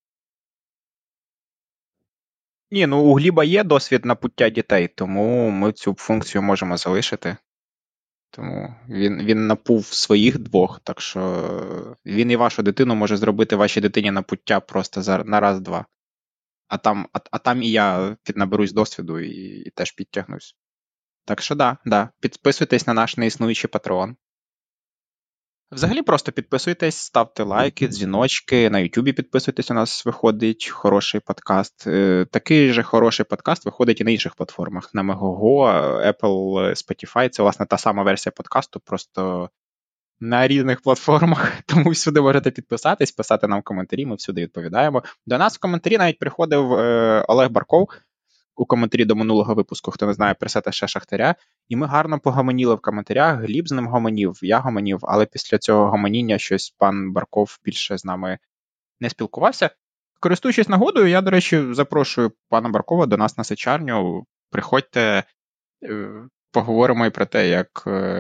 Speaker 1: У Гліба є досвід напуття дітей, тому ми цю функцію можемо залишити. Тому він напув своїх двох, так що він і вашу дитину може зробити вашій дитині напуття просто на раз-два. А там і я наберусь досвіду і теж підтягнусь. Так що да, підписуйтесь на наш неіснуючий Patreon. Взагалі просто підписуйтесь, ставте лайки, дзвіночки, на Ютубі підписуйтесь, у нас виходить хороший подкаст. Такий же хороший подкаст виходить і на інших платформах. На Megogo, Apple, Spotify. Це, власне, та сама версія подкасту, просто на різних платформах. Тому всюди можете підписатись, писати нам коментарі, ми всюди відповідаємо. До нас в коментарі навіть приходив Олег Барков, у коментарі до минулого випуску, хто не знає, пресета ще Шахтаря, і ми гарно погомоніли в коментарях, Гліб з ним гомонів, я гомонів, але після цього гомоніння щось пан Барков більше з нами не спілкувався. Користуючись нагодою, я, до речі, запрошую пана Баркова до нас на Сичарню. Приходьте, поговоримо і про те, як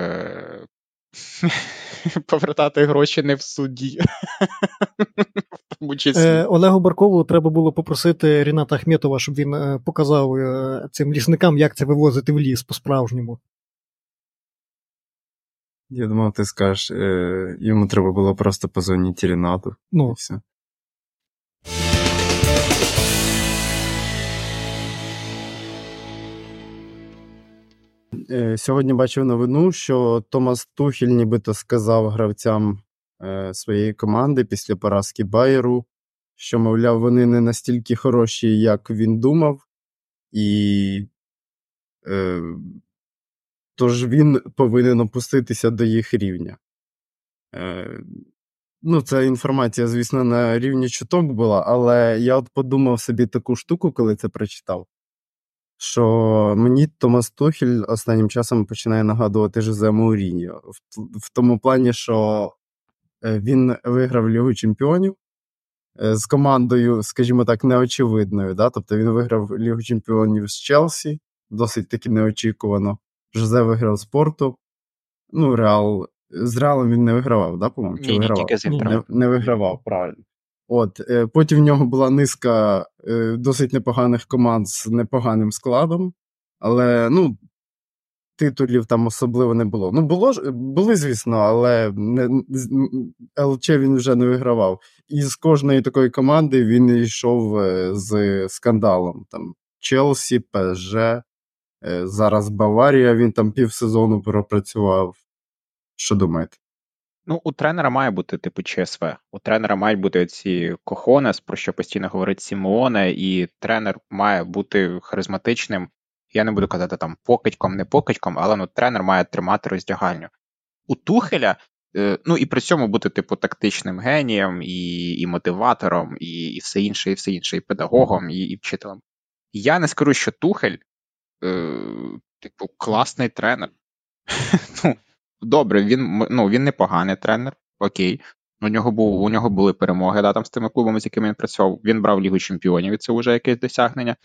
Speaker 1: повертати гроші не в суді.
Speaker 2: Олегу Баркову треба було попросити Ріната Ахметова, щоб він показав цим лісникам, як це вивозити в ліс по-справжньому.
Speaker 4: Я думав, ти скажеш, йому треба було просто позвонити Рінату. І все. Сьогодні бачив новину, що Томас Тухель нібито сказав гравцям своєї команди після поразки Байеру, що, мовляв, вони не настільки хороші, як він думав, і тож він повинен опуститися до їх рівня. ну, це інформація, звісно, на рівні чуток була, але я от подумав собі таку штуку, коли це прочитав, що мені Томас Тухель останнім часом починає нагадувати Жозе Мауріньо. В тому плані, що він виграв Лігу Чемпіонів з командою, скажімо так, неочевидною. Да? Тобто він виграв Лігу Чемпіонів з Челсі, досить таки неочікувано. Жозе виграв з Порту. Ну, Реал. З Реалом він не вигравав, да, по-моєму? Чи
Speaker 1: Ні,
Speaker 4: вигравав?
Speaker 1: тільки з Інтером.
Speaker 4: Не вигравав, правильно. От, потім в нього була низка досить непоганих команд з непоганим складом, але, ну, титулів там особливо не було. Ну, були, звісно, але ЛЧ він вже не вигравав. І з кожної такої команди він йшов з скандалом. Там Челсі, ПСЖ, зараз Баварія, він там півсезону пропрацював. Що думаєте?
Speaker 1: Ну, у тренера має бути типу ЧСВ. У тренера мають бути ці кохонес, про що постійно говорить Сімеоне, і тренер має бути харизматичним. Я не буду казати там покидьком, не покидьком, але ну, тренер має тримати роздягальню. У Тухеля, ну і при цьому бути типу тактичним генієм, і мотиватором, і все інше, і педагогом, і вчителем. Я не скажу, що Тухель типу класний тренер. Ну, добре, він непоганий тренер, окей. У нього були перемоги, да, там з тими клубами, з якими він працював. Він брав Лігу Чемпіонів, і це вже якесь досягнення.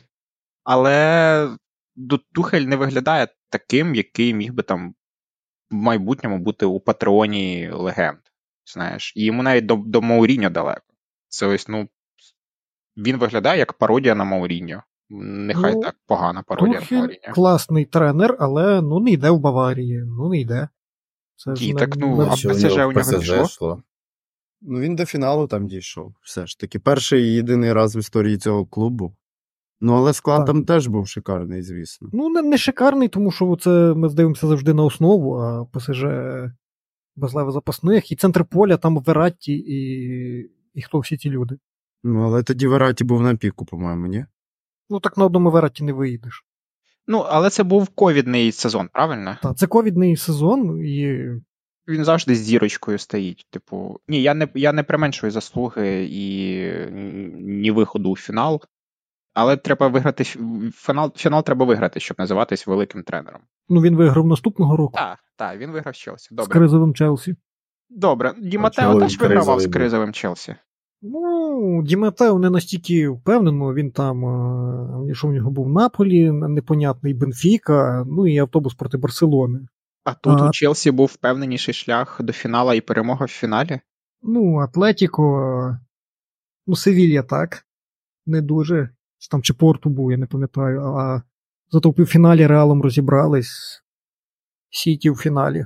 Speaker 1: Але Тухель не виглядає таким, який міг би там в майбутньому бути у патреоні легенд. Знаєш, і йому навіть до Мауріньо далеко. Це ось, ну, він виглядає як пародія на Мауріньо. Нехай так, погана пародія на Мауріньо.
Speaker 2: Класний тренер, але ну не йде в Баварії, ну не йде. Це
Speaker 1: Ні, так, ну, а ПСЖ у нього дійшло?
Speaker 4: Ну, він до фіналу там дійшов, все ж таки. Перший і єдиний раз в історії цього клубу. Ну, але склад там теж був шикарний, звісно.
Speaker 2: Ну, не шикарний, тому що це ми здивимося завжди на основу, а ПСЖ без лева запасних, і центр поля, там Вератті, і хто всі ці люди.
Speaker 4: Ну, але тоді Вератті був на піку, по-моєму, ні?
Speaker 2: Ну, так на одному Вератті не виїдеш.
Speaker 1: Ну, але це був ковідний сезон, правильно?
Speaker 2: Так, це ковідний сезон, і
Speaker 1: він завжди з зірочкою стоїть. Типу, ні, я не применшую заслуги і ні виходу у фінал, але треба виграти фінал треба виграти, щоб називатись великим тренером.
Speaker 2: Ну, він виграв наступного року.
Speaker 1: Так, він виграв з Челсі. Добре.
Speaker 2: З кризовим Челсі.
Speaker 1: Добре, Ді Матео теж вигравав з кризовим Челсі.
Speaker 2: Ну, Ді Матео не настільки впевнено, він там, що в нього був Наполі, непонятний Бенфіка, ну і автобус проти Барселони.
Speaker 1: А тут у Челсі був впевненіший шлях до фіналу і перемога в фіналі?
Speaker 2: Ну, Атлетіко, ну, Севілья так, не дуже. Там чи Порту був, я не пам'ятаю, а зато в півфіналі Реалом розібрались, Сіті в фіналі.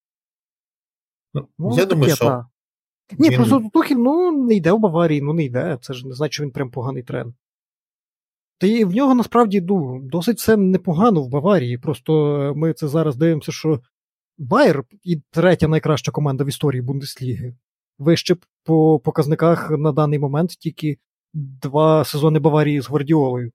Speaker 2: Ну,
Speaker 3: я думаю, що...
Speaker 2: Та. Ні, просто Тухель, не йде в Баварії, не йде, це ж не значить, що він прям поганий тренер. Та і в нього, насправді, досить все непогано в Баварії, просто ми це зараз дивимося, що Байер і третя найкраща команда в історії Бундесліги. Вище по показниках на даний момент тільки 2 сезони Баварії з Гвардіолою.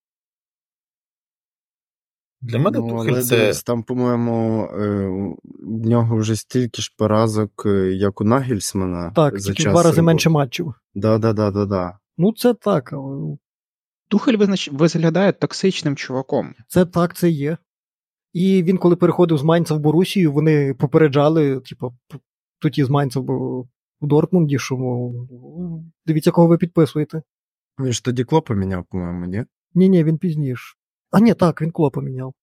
Speaker 3: Для мене Тухель це...
Speaker 4: Там, по-моєму, в нього вже стільки ж поразок, як у Нагельсмана.
Speaker 2: Так, тільки в 2 рази менше матчів.
Speaker 4: Да.
Speaker 2: Ну, це так, але...
Speaker 1: Тухель виглядає токсичним чуваком.
Speaker 2: Це так, це є. І він, коли переходив з Майнца в Борусію, вони попереджали, тоді з Майнца в Дортмунді, що, дивіться, кого ви підписуєте.
Speaker 4: Він ж тоді Клопа міняв, по-моєму, ні?
Speaker 2: Ні, він пізніше. А ні, так, він Клопа міняв.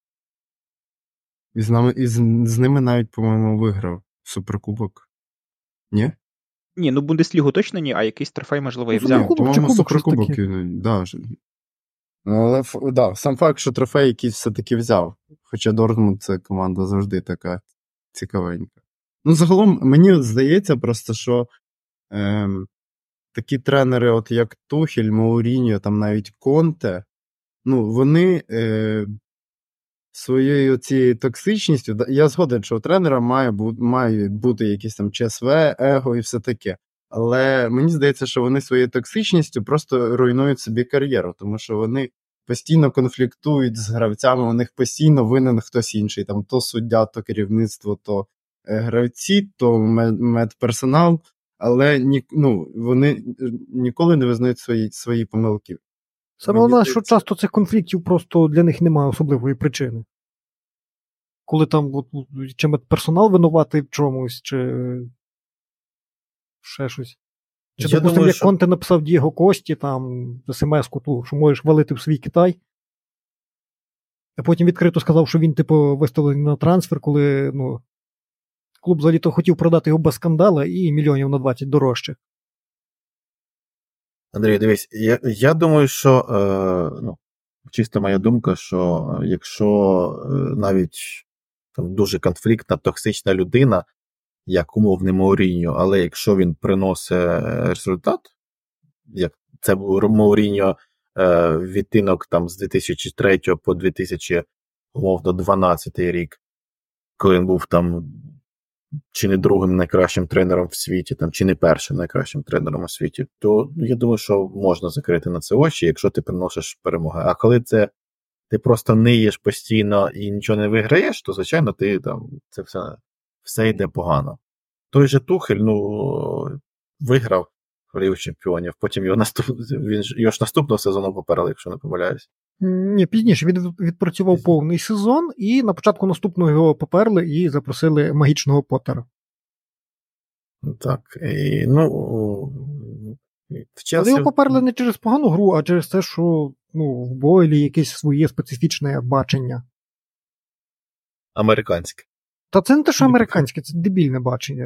Speaker 4: І з ними навіть, по-моєму, виграв Суперкубок. Ні?
Speaker 1: Ні, Бундеслігу точно ні, а якийсь трофей, можливо, і взяв.
Speaker 4: По-моєму, Суперкубок, да. Але сам факт, що трофей якийсь все-таки взяв. Хоча Дортмунд це команда завжди така цікавенька. Ну, загалом, мені здається просто, що такі тренери, от як Тухель, Мауріньо, там навіть Конте, вони своєю цією токсичністю, я згоден, що у тренера має бути якісь там ЧСВ, его і все таке. Але мені здається, що вони своєю токсичністю просто руйнують собі кар'єру, тому що вони постійно конфліктують з гравцями, у них постійно винен хтось інший, там то суддя, то керівництво, то гравці, то медперсонал, але вони ніколи не визнають свої помилки.
Speaker 2: Саме головне, що часто цих конфліктів просто для них немає особливої причини. Коли там чи персонал винуватий в чомусь, чи ще щось. Чи, допустимо, як Конте написав Дієго Кості, там, смс-ку ту, що можеш валити в свій Китай. А потім відкрито сказав, що він, виставлений на трансфер, коли, клуб взагалі-то хотів продати його без скандала і мільйонів на 20 дорожче.
Speaker 3: Андрій, дивись, я думаю, що, чисто моя думка, що якщо навіть там дуже конфліктна, токсична людина, як умовний Мауріньо, але якщо він приносить результат, як це був Мауріньо відтинок там з 2003 по 2012 рік, коли він був там чи не другим найкращим тренером в світі, там, чи не першим найкращим тренером у світі, то я думаю, що можна закрити на це очі, якщо ти приносиш перемоги. А коли ти просто ниєш постійно і нічого не виграєш, то, звичайно, ти там це все йде погано. Той же Тухель, виграв Лігу Чемпіонів, потім його ж наступного сезону поперли, якщо не помиляюсь.
Speaker 2: Ні, пізніше. Він відпрацював повний сезон, і на початку наступного його поперли і запросили магічного Поттера.
Speaker 3: Так, в Челсі...
Speaker 2: Але його поперли не через погану гру, а через те, що в Бойлі якесь своє специфічне бачення.
Speaker 3: Американське.
Speaker 2: Та це не те, що американське, це дебільне бачення.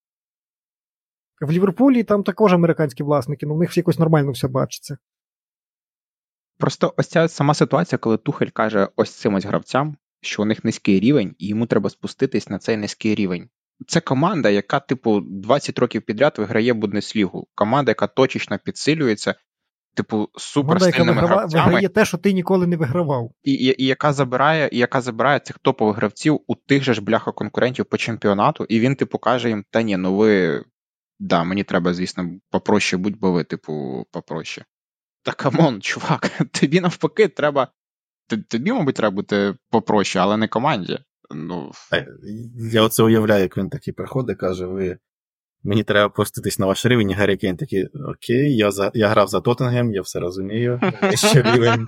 Speaker 2: В Ліверпулі там також американські власники, в них якось нормально все бачиться.
Speaker 1: Просто ось ця сама ситуація, коли Тухель каже ось цим ось гравцям, що у них низький рівень, і йому треба спуститись на цей низький рівень. Це команда, яка, 20 років підряд виграє Бундеслігу. Команда, яка точечно підсилюється, суперсильними гравцями.
Speaker 2: Виграє те, що ти ніколи не вигравав.
Speaker 1: І яка забирає цих топових гравців у тих же ж бляха-конкурентів по чемпіонату, і він, каже їм, та ні, мені треба, звісно, попроще будь, бо ви, попроще. Та камон, чувак, тобі навпаки треба, мабуть, треба бути попроще, але не команді.
Speaker 3: Я оце уявляю, як він такий приходить, каже, мені треба опуститись на ваш рівень, і Гаррі Кейн такий, окей, я грав за Тоттенгем, я все розумію, ще рівень.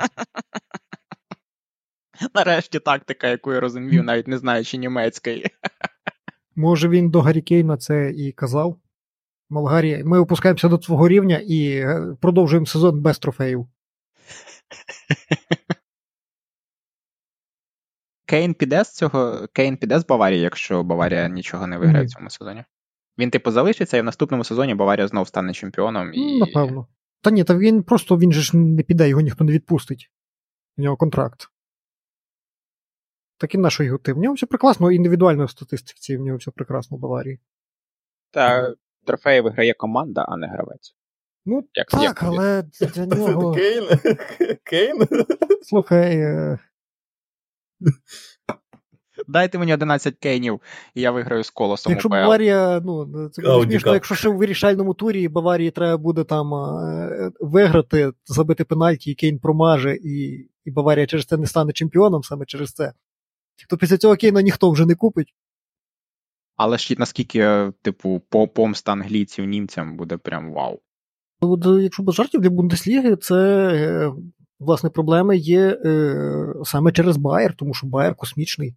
Speaker 1: Нарешті тактика, яку я розумію, навіть не знаючи німецької.
Speaker 2: Може він до Гаррі Кейна це і казав? Мол, Гаррі, ми опускаємося до твого рівня і продовжуємо сезон без трофеїв.
Speaker 1: Кейн піде з Баварії, якщо Баварія нічого не виграє в цьому сезоні. Він, залишиться, і в наступному сезоні Баварія знов стане чемпіоном.
Speaker 2: Напевно. Та ні, він же ж не піде, його ніхто не відпустить. У нього контракт. Так і на що його ти? В нього все прекрасно, індивідуально в статистиці, в нього все прекрасно в Баварії.
Speaker 1: Та трофеї виграє команда, а не гравець.
Speaker 2: Але для нього...
Speaker 3: Кейн?
Speaker 2: Слухай...
Speaker 1: Дайте мені 11 кейнів, і я виграю з Колосом.
Speaker 2: Якщо Баварія, це буде смішно, якщо ще у вирішальному турі Баварії треба буде там виграти, забити пенальті, і Кейн промаже, і Баварія через це не стане чемпіоном, саме через це. То після цього Кейна ніхто вже не купить.
Speaker 1: Але ж наскільки, помста англійців німцям буде прям вау.
Speaker 2: Якщо без жартів, для Бундесліги це, власне, проблеми є саме через Байер, тому що Байер космічний.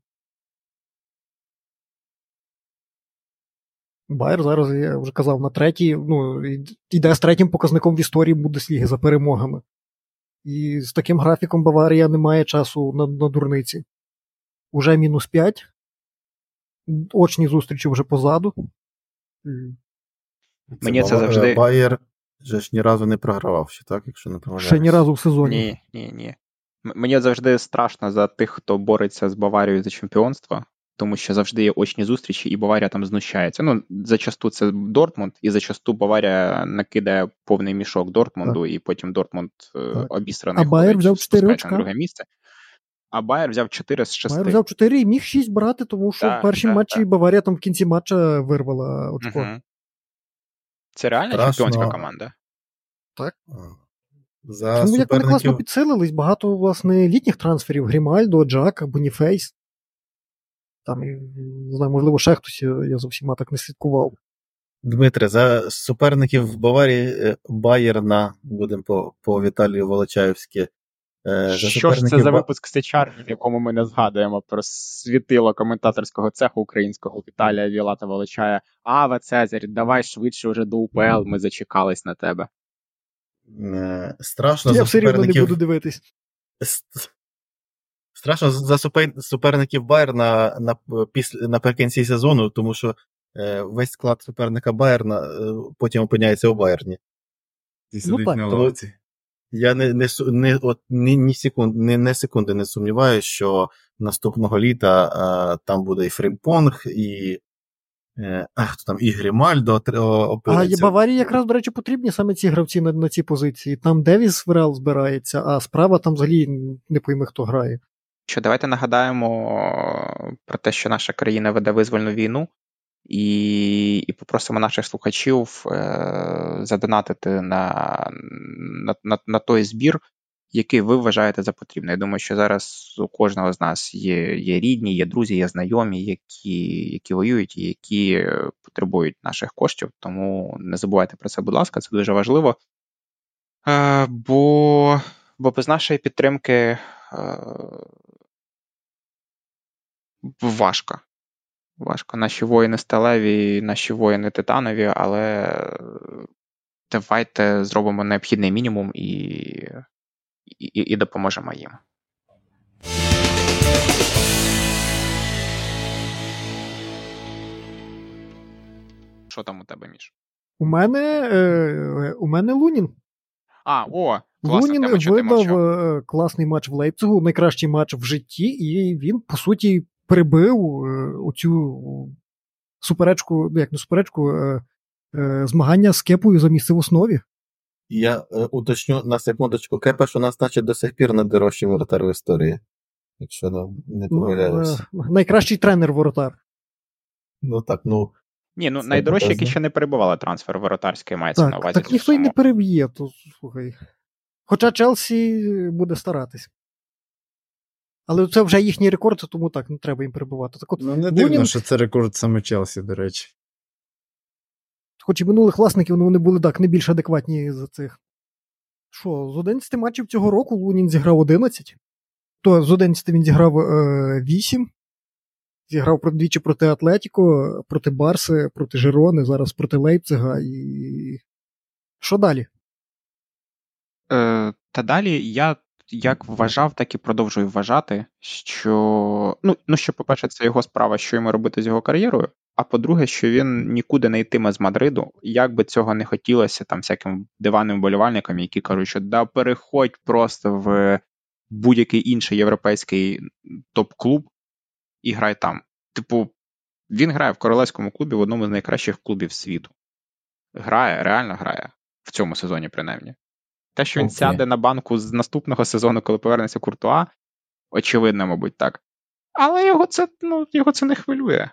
Speaker 2: Байер зараз, я вже казав, на третій, йде з третім показником в історії Бундесліги за перемогами. І з таким графіком Баварія не має часу на дурниці. Уже -5. Очні зустрічі вже позаду.
Speaker 1: Мені це завжди...
Speaker 3: Байер вже ж ні разу не програвав ще, так? Якщо не помиляюсь.
Speaker 2: Ще ні разу в сезоні.
Speaker 1: Ні. Мені завжди страшно за тих, хто бореться з Баварією за чемпіонство, тому що завжди є очні зустрічі, і Баварія там знущається. Зачасту це Дортмунд, і зачасту Баварія накидає повний мішок Дортмунду, і потім Дортмунд обісраний ходить, спускається на друге місце. А Байер взяв 4 з 6.
Speaker 2: Байер взяв 4 і міг 6 брати, тому що в першій матчі Баварія там в кінці матча вирвала очко.
Speaker 1: Угу. Це реально чемпіонська команда?
Speaker 2: Так.
Speaker 3: Тому
Speaker 2: як вони класно підсилились, багато, власне, літніх трансферів. Грімальдо, Джака, Боніфейс. Там, не знаю, можливо, ще хтось, я за всіма так не слідкував.
Speaker 3: Дмитре, за суперників в Баварії Байерна, будемо по Віталію Волочаєвськи.
Speaker 1: Що ж це за випуск Сичарні, в якому ми не згадуємо про світило коментаторського цеху українського Віталія Вілата Волочая. Аве, Цезарь, давай швидше вже до УПЛ, ми зачекались на тебе.
Speaker 3: Страшно
Speaker 2: Я
Speaker 3: за
Speaker 2: все рівно
Speaker 3: суперників...
Speaker 2: не буду дивитись.
Speaker 3: Страшно за суперників Байерна наприкінці сезону, тому що весь склад суперника Байерна потім опиняється у Байерні.
Speaker 4: І сидить
Speaker 2: так.
Speaker 4: на лавці.
Speaker 3: Я ні секунди не сумніваюся, що наступного літа там буде і Фрімпонг, і хто там, і Грімальдо опиниться.
Speaker 2: А Баварії якраз, до речі, потрібні саме ці гравці на ці позиції. Там Девіс в Реал збирається, а справа там взагалі не пойми, хто грає.
Speaker 1: Що, давайте нагадаємо про те, що наша країна веде визвольну війну, і попросимо наших слухачів задонатити на той збір, який ви вважаєте за потрібне. Я думаю, що зараз у кожного з нас є рідні, є друзі, є знайомі, які воюють і які потребують наших коштів, тому не забувайте про це, будь ласка, це дуже важливо. Бо без нашої підтримки важко. Наші воїни сталеві, наші воїни титанові, але давайте зробимо необхідний мінімум і допоможемо їм. Що там у тебе, Міш?
Speaker 2: У мене Лунін.
Speaker 1: Класна тема, що ти мовчав.
Speaker 2: Лунін видав класний матч в Лейпцигу, найкращий матч в житті, і він, по суті, прибив оцю змагання з Кепою за місце в основі.
Speaker 3: Я уточню на секундочку, Кепа, що у нас, значить, до сих пір найдорожчий воротар в історії. Якщо не помиляюсь.
Speaker 2: Найкращий тренер-воротар.
Speaker 1: Найдорожчі, які ще не перебували трансфер воротарський, мається на увазі.
Speaker 2: Так ніхто й не переб'є, то слухай. Хоча Челсі буде старатись. Але це вже їхній рекорд, тому так, не треба їм перебувати. Так от,
Speaker 4: не дивно, що це рекорд саме Челсі, до речі.
Speaker 2: Хоч і минулих власників, вони були, так, не більш адекватні за цих. Що, з 11 матчів цього року Лунін зіграв 11. То з 11 він зіграв 8. Зіграв двічі проти Атлетіко, проти Барси, проти Жирони, зараз проти Лейпцига і... Що далі?
Speaker 1: Та далі я як вважав, так і продовжую вважати, що... що, по-перше, це його справа, що йому робити з його кар'єрою, а по-друге, що він нікуди не йтиме з Мадриду, як би цього не хотілося там всяким диванним вболівальникам, які кажуть, що переходь просто в будь-який інший європейський топ-клуб і грай там. Він грає в королевському клубі в одному з найкращих клубів світу. Реально грає. В цьому сезоні, принаймні. Те, що він сяде на банку з наступного сезону, коли повернеться Куртуа, очевидно, мабуть, так. Але його це не хвилює.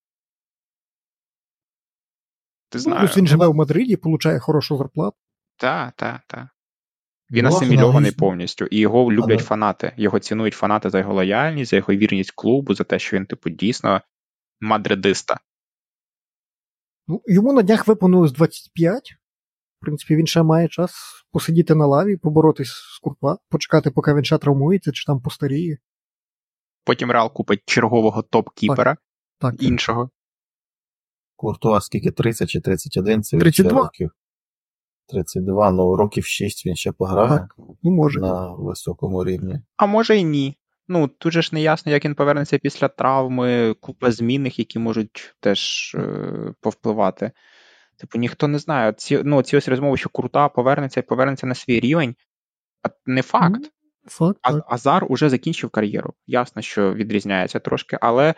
Speaker 1: Ти знаєш.
Speaker 2: Він живе в Мадриді, получає хорошу зарплату.
Speaker 1: Так. Він асимільований повністю, і його люблять фанати. Його цінують фанати за його лояльність, за його вірність клубу, за те, що він, дійсно мадридиста.
Speaker 2: Йому на днях виповнилось 25. В принципі, він ще має час посидіти на лаві, поборотись з Куртуа, почекати, поки він ще травмується, чи там постаріє.
Speaker 1: Потім Реал купить чергового топ-кіпера іншого.
Speaker 3: Куртуа скільки? 30 чи 31? Це
Speaker 2: 32.
Speaker 3: Років. 32, років 6 він ще пограє.
Speaker 2: Так, може.
Speaker 3: На високому рівні.
Speaker 1: А може і ні. Тут же ж не ясно, як він повернеться після травми, купа змінних, які можуть теж повпливати. Ніхто не знає. Ці ось розмови, що Куртуа повернеться на свій рівень, не факт. Азар уже закінчив кар'єру. Ясно, що відрізняється трошки, але,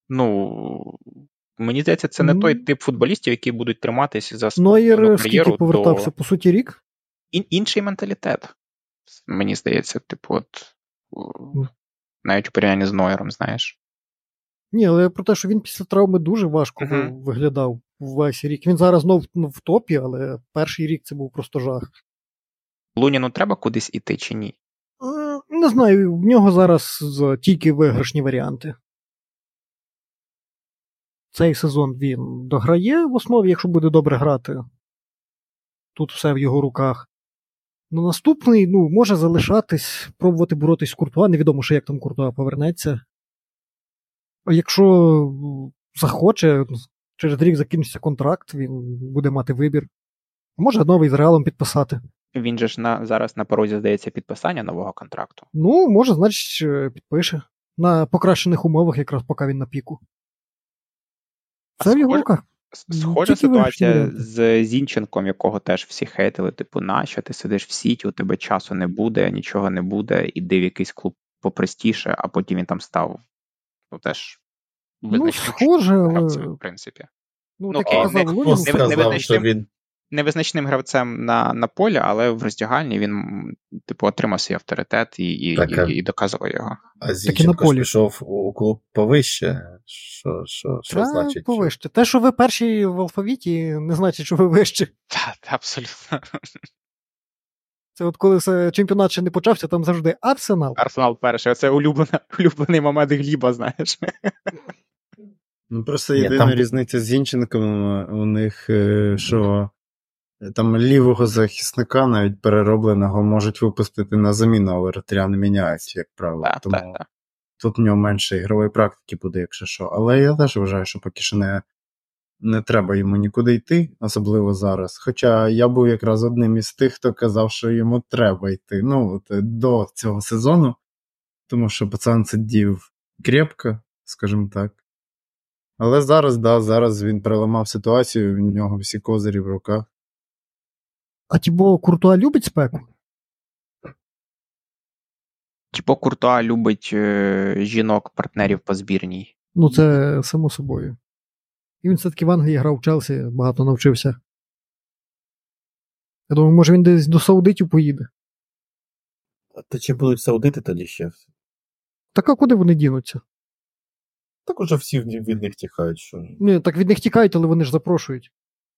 Speaker 1: мені здається, це не той тип футболістів, які будуть триматися за свою кар'єру.
Speaker 2: Нойер скільки повертався? По суті, рік?
Speaker 1: Інший менталітет. Мені здається, навіть у порівнянні з Нойером, знаєш.
Speaker 2: Ні, але про те, що він після травми дуже важко виглядав весь рік. Він зараз знов в топі, але перший рік це був просто жах.
Speaker 1: Луніну треба кудись іти чи ні?
Speaker 2: Не знаю, в нього зараз тільки виграшні варіанти. цей сезон він дограє в основі, якщо буде добре грати. Тут все в його руках. На наступний, може залишатись, пробувати боротись з Куртуа. Невідомо, що як там Куртуа повернеться. А якщо захоче, через рік закінчиться контракт, він буде мати вибір. Може новий з Реалом підписати.
Speaker 1: Він же ж зараз на порозі, здається, підписання нового контракту.
Speaker 2: Може, значить, підпише. На покращених умовах, якраз поки він на піку. Це в його руках.
Speaker 1: Схожа ситуація з Зінченком, якого теж всі хейтили, типу, нащо ти сидиш в Сіті, у тебе часу не буде, нічого не буде, іди в якийсь клуб попростіше, а потім він там став, теж визначним гравцем, в принципі.
Speaker 2: Так я казав,
Speaker 1: Лунін. Невизначним гравцем на полі, але в роздягальні він, типу, отримав свій авторитет і доказував його.
Speaker 3: А Зінченко пішов у клуб повище? Що значить?
Speaker 2: Повище. Те, що ви перші в алфавіті, не значить, що ви вище.
Speaker 1: Так, абсолютно.
Speaker 2: Це от коли чемпіонат ще не почався, там завжди Арсенал.
Speaker 1: Арсенал перший. Це улюблений момент Гліба, знаєш.
Speaker 4: Просто єдина різниця з Зінченком у них, що там лівого захисника, навіть переробленого, можуть випустити на заміну, але воротаря не міняється, як правило. Тому тут в нього менше ігрової практики буде, якщо що. Але я теж вважаю, що поки що не треба йому нікуди йти, особливо зараз. Хоча я був якраз одним із тих, хто казав, що йому треба йти. До цього сезону, тому що пацан сидів крепко, скажімо так. Але зараз він переламав ситуацію, у нього всі козирі в руках.
Speaker 2: А Тібо Куртуа любить спеку?
Speaker 1: Тібо Куртуа любить жінок-партнерів по збірній.
Speaker 2: Це само собою. І він все-таки в Англії грав в Челсі, багато навчився. Я думаю, може він десь до саудитів поїде.
Speaker 3: Та чи будуть саудити тоді ще?
Speaker 2: Так а куди вони дінуться?
Speaker 3: Так уже всі від них тікають. Що...
Speaker 2: Ні, так від них тікають, але вони ж запрошують.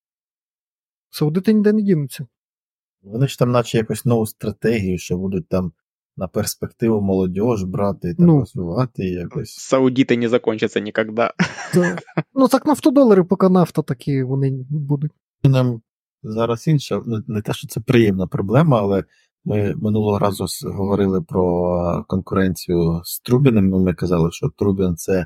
Speaker 2: Саудити ніде не дінуться.
Speaker 3: Вони ж там наче якось нову стратегію, що будуть там на перспективу молодіж брати, там розвивати якось.
Speaker 1: Саудити не закінчаться ніколи.
Speaker 2: Так нафтодолари, поки нафта такі вони будуть.
Speaker 3: Нам зараз інша, не те, що це приємна проблема, але ми минулого разу говорили про конкуренцію з Трубіним, ми казали, що Трубін це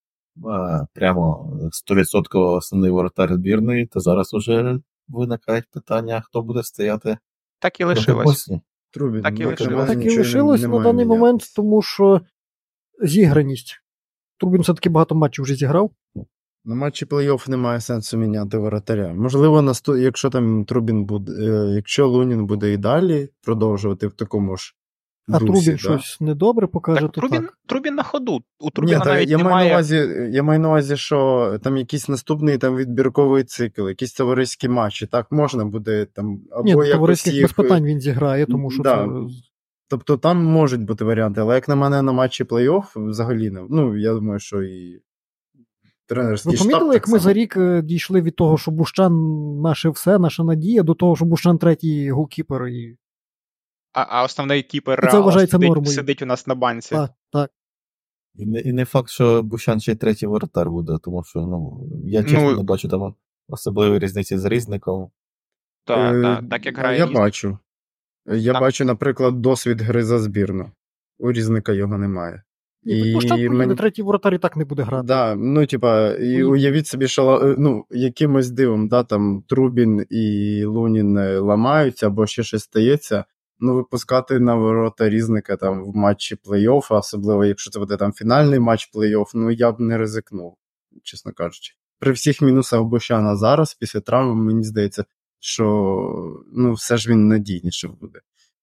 Speaker 3: прямо 100% основний воротар збірної, то зараз уже виникають питання, хто буде стояти.
Speaker 1: Так і лишилось.
Speaker 4: Трубін.
Speaker 1: Так
Speaker 2: і лишилось на даний момент, тому що зіграність. Трубін все-таки багато матчів вже зіграв.
Speaker 4: На матчі плей-офф немає сенсу міняти воротаря. Можливо, якщо там Трубін буде, якщо Лунін буде і далі продовжувати в такому ж
Speaker 2: дусі, Трубін щось недобре покаже, то так.
Speaker 1: Трубін на ходу. У Трубіна навіть немає...
Speaker 4: Я маю на увазі, що там якийсь наступний там відбірковий цикл, якісь товариські матчі, так можна буде там або
Speaker 2: товариських без питань він зіграє, тому що це...
Speaker 4: Тобто там можуть бути варіанти, але як на мене на матчі плей-офф взагалі не. Я думаю, що і тренерський штаб.
Speaker 2: Ви помітили, як ми за рік дійшли від того, що Бущан наше все, наша надія, до того, що Бущан третій голкіпер і...
Speaker 1: А основний кіпер сидить у нас на банці.
Speaker 2: Так.
Speaker 3: І не факт, що Бущан ще й третій воротар буде, тому що я чесно не бачу там особливої різниці з Різником.
Speaker 1: Так як грає
Speaker 4: Різник. Я бачу, наприклад, досвід гри за збірну. У Різника його немає.
Speaker 2: Бущан третій воротар і так не буде грати.
Speaker 4: І уявіть собі, що якимось дивом, там Трубін і Лунін ламаються, або ще щось стається. Випускати на ворота Різника там в матчі плей-офф, особливо якщо це буде там фінальний матч плей-офф, я б не ризикнув, чесно кажучи. При всіх мінусах Бущана зараз, після травми, мені здається, що все ж він надійніше буде.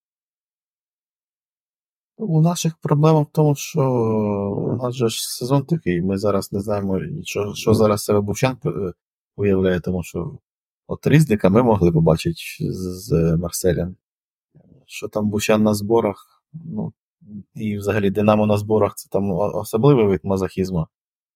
Speaker 3: У наших проблема в тому, що у нас же ж сезон такий, ми зараз не знаємо, що зараз себе Бущан уявляє, тому що от Різника ми могли побачити з Марселем. Що там Бущан на зборах, і взагалі Динамо на зборах, це там особливий вид мазохізму.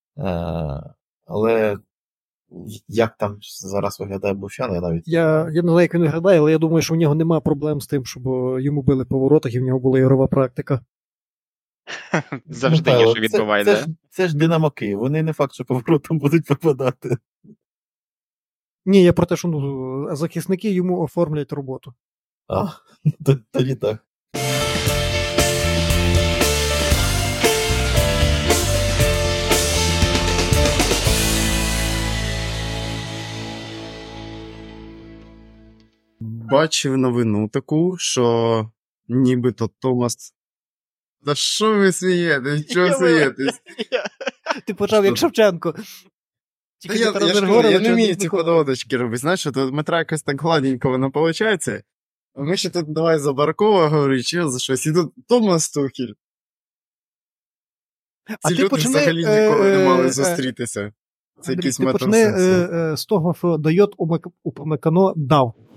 Speaker 3: Але як там зараз виглядає Бущан, я навіть...
Speaker 2: Я не знаю, як він виглядає, але я думаю, що в нього немає проблем з тим, щоб йому били по воротах і в нього була ігрова практика.
Speaker 1: Завжди є, що відбиває,
Speaker 3: це,
Speaker 1: да?
Speaker 3: це ж Динамо Київ, вони не факт, що поворотом будуть попадати.
Speaker 2: Ні, я про те, що захисники йому оформлять роботу.
Speaker 3: Тоді так.
Speaker 4: Бачив новину таку, що нібито Томас... Та що ви смієтесь? Чого смієтесь?
Speaker 2: Ти почав як Шевченко.
Speaker 4: Та я не вмію ці ходоводочки робити. Знаєш, що тут Дмитра якось так гладенько воно виходить. А ми ще тут давай за Баркова говорить, чи за щось. І тут Томас Тухель. Ці люди взагалі ніколи не мали зустрітися. Це якийсь метасенс.
Speaker 2: Ти почни з того, що Дайот Упамекано дав.